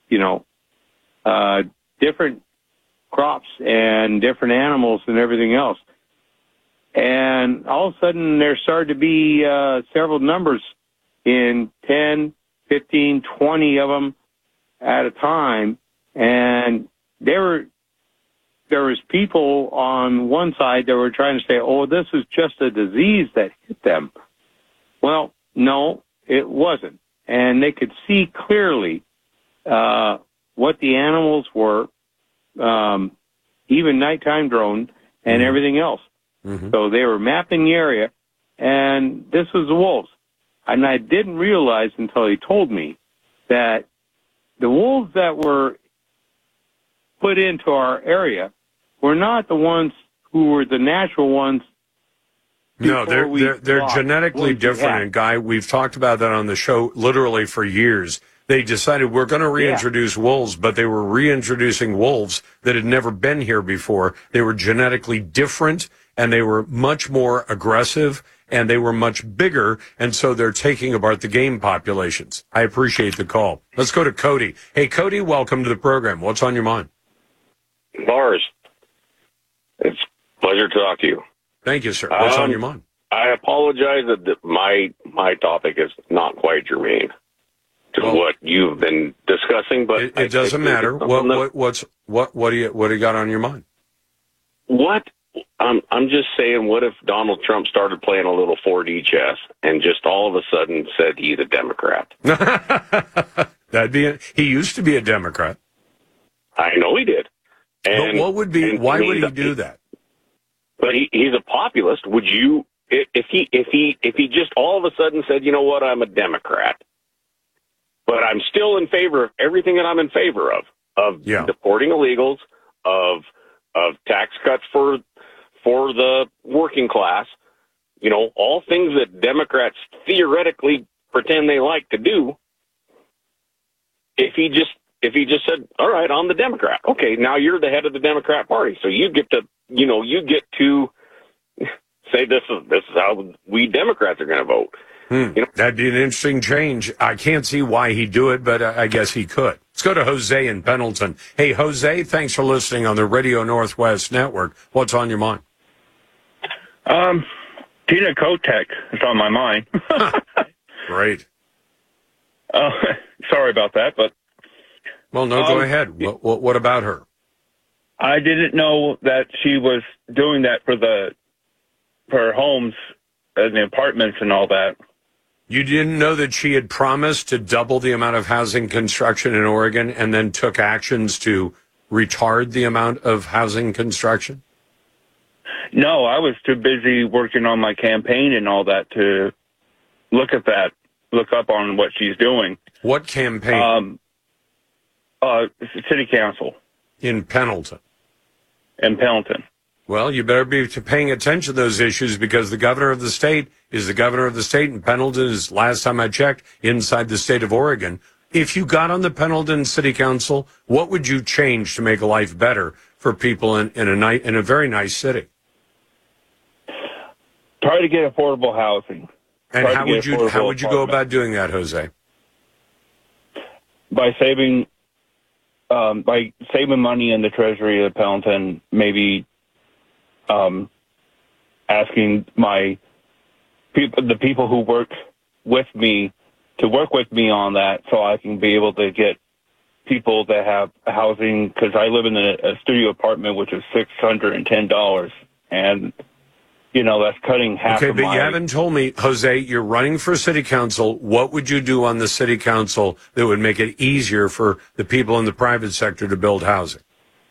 different crops and different animals and everything else. And all of a sudden there started to be several numbers in 10, 15, 20 of them at a time. And there was people on one side that were trying to say, oh, this is just a disease that hit them. Well, no, it wasn't. And they could see clearly what the animals were, even nighttime drone and everything else. Mm-hmm. So they were mapping the area, and this was the wolves. And I didn't realize until he told me that the wolves that were put into our area were not the ones who were the natural ones. No, they're genetically different. And Guy, we've talked about that on the show literally for years. They decided we're going to reintroduce wolves, but they were reintroducing wolves that had never been here before. They were genetically different, and they were much more aggressive, and they were much bigger, and so they're taking apart the game populations. I appreciate the call. Let's go to Cody. Hey, Cody, welcome to the program. What's on your mind? Lars, it's a pleasure to talk to you. Thank you, sir. What's on your mind? I apologize that my topic is not quite germane to what you've been discussing, but it doesn't matter. What do you got on your mind? What I'm just saying, what if Donald Trump started playing a little 4D chess and just all of a sudden said he's a Democrat? He used to be a Democrat. I know he did. And but why would he do that? But he's a populist. Would you, if he just all of a sudden said, you know what, I'm a Democrat, but I'm still in favor of everything that I'm in favor of deporting illegals, of tax cuts for the working class, all things that Democrats theoretically pretend they like to do. If he just said, all right, I'm the Democrat. Okay, now you're the head of the Democrat Party, so you get to say this is how we Democrats are going to vote. That'd be an interesting change. I can't see why he'd do it, but I guess he could. Let's go to Jose in Pendleton. Hey, Jose, thanks for listening on the Radio Northwest Network. What's on your mind? Tina Kotek is on my mind. Great. Sorry about that, but... Well, no, go ahead. What about her? I didn't know that she was doing that for her homes and the apartments and all that. You didn't know that she had promised to double the amount of housing construction in Oregon and then took actions to retard the amount of housing construction? No, I was too busy working on my campaign and all that to look up on what she's doing. What campaign? City council. In Pendleton. In Pendleton. Well, you better be paying attention to those issues because the governor of the state is the governor of the state, and Pendleton is, last time I checked, inside the state of Oregon. If you got on the Pendleton City Council, what would you change to make life better for people in a very nice city? Try to get affordable housing. And how would you go about doing that, Jose? By saving money in the treasury of Pendleton, maybe asking the people who work with me to work with me on that so I can be able to get people that have housing, because I live in a studio apartment, which is $610, and that's cutting half of my... Okay, but you haven't told me, Jose, you're running for city council. What would you do on the city council that would make it easier for the people in the private sector to build housing?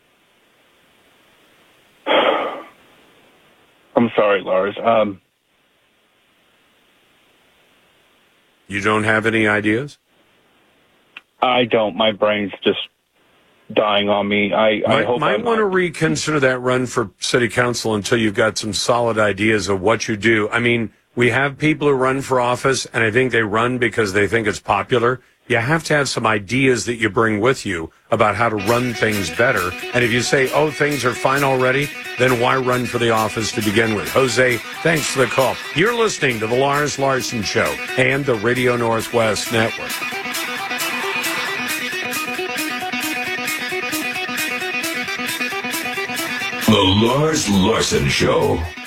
I'm sorry, Lars. You don't have any ideas? I don't. My brain's just dying on me. I hope might want to reconsider that run for city council until you've got some solid ideas of what you do. I mean, we have people who run for office, and I think they run because they think it's popular. you have to have some ideas that you bring with you about how to run things better. And if you say, oh, things are fine already, then why run for the office to begin with? Jose, thanks for the call. You're listening to The Lars Larson Show and the Radio Northwest Network. The Lars Larson Show.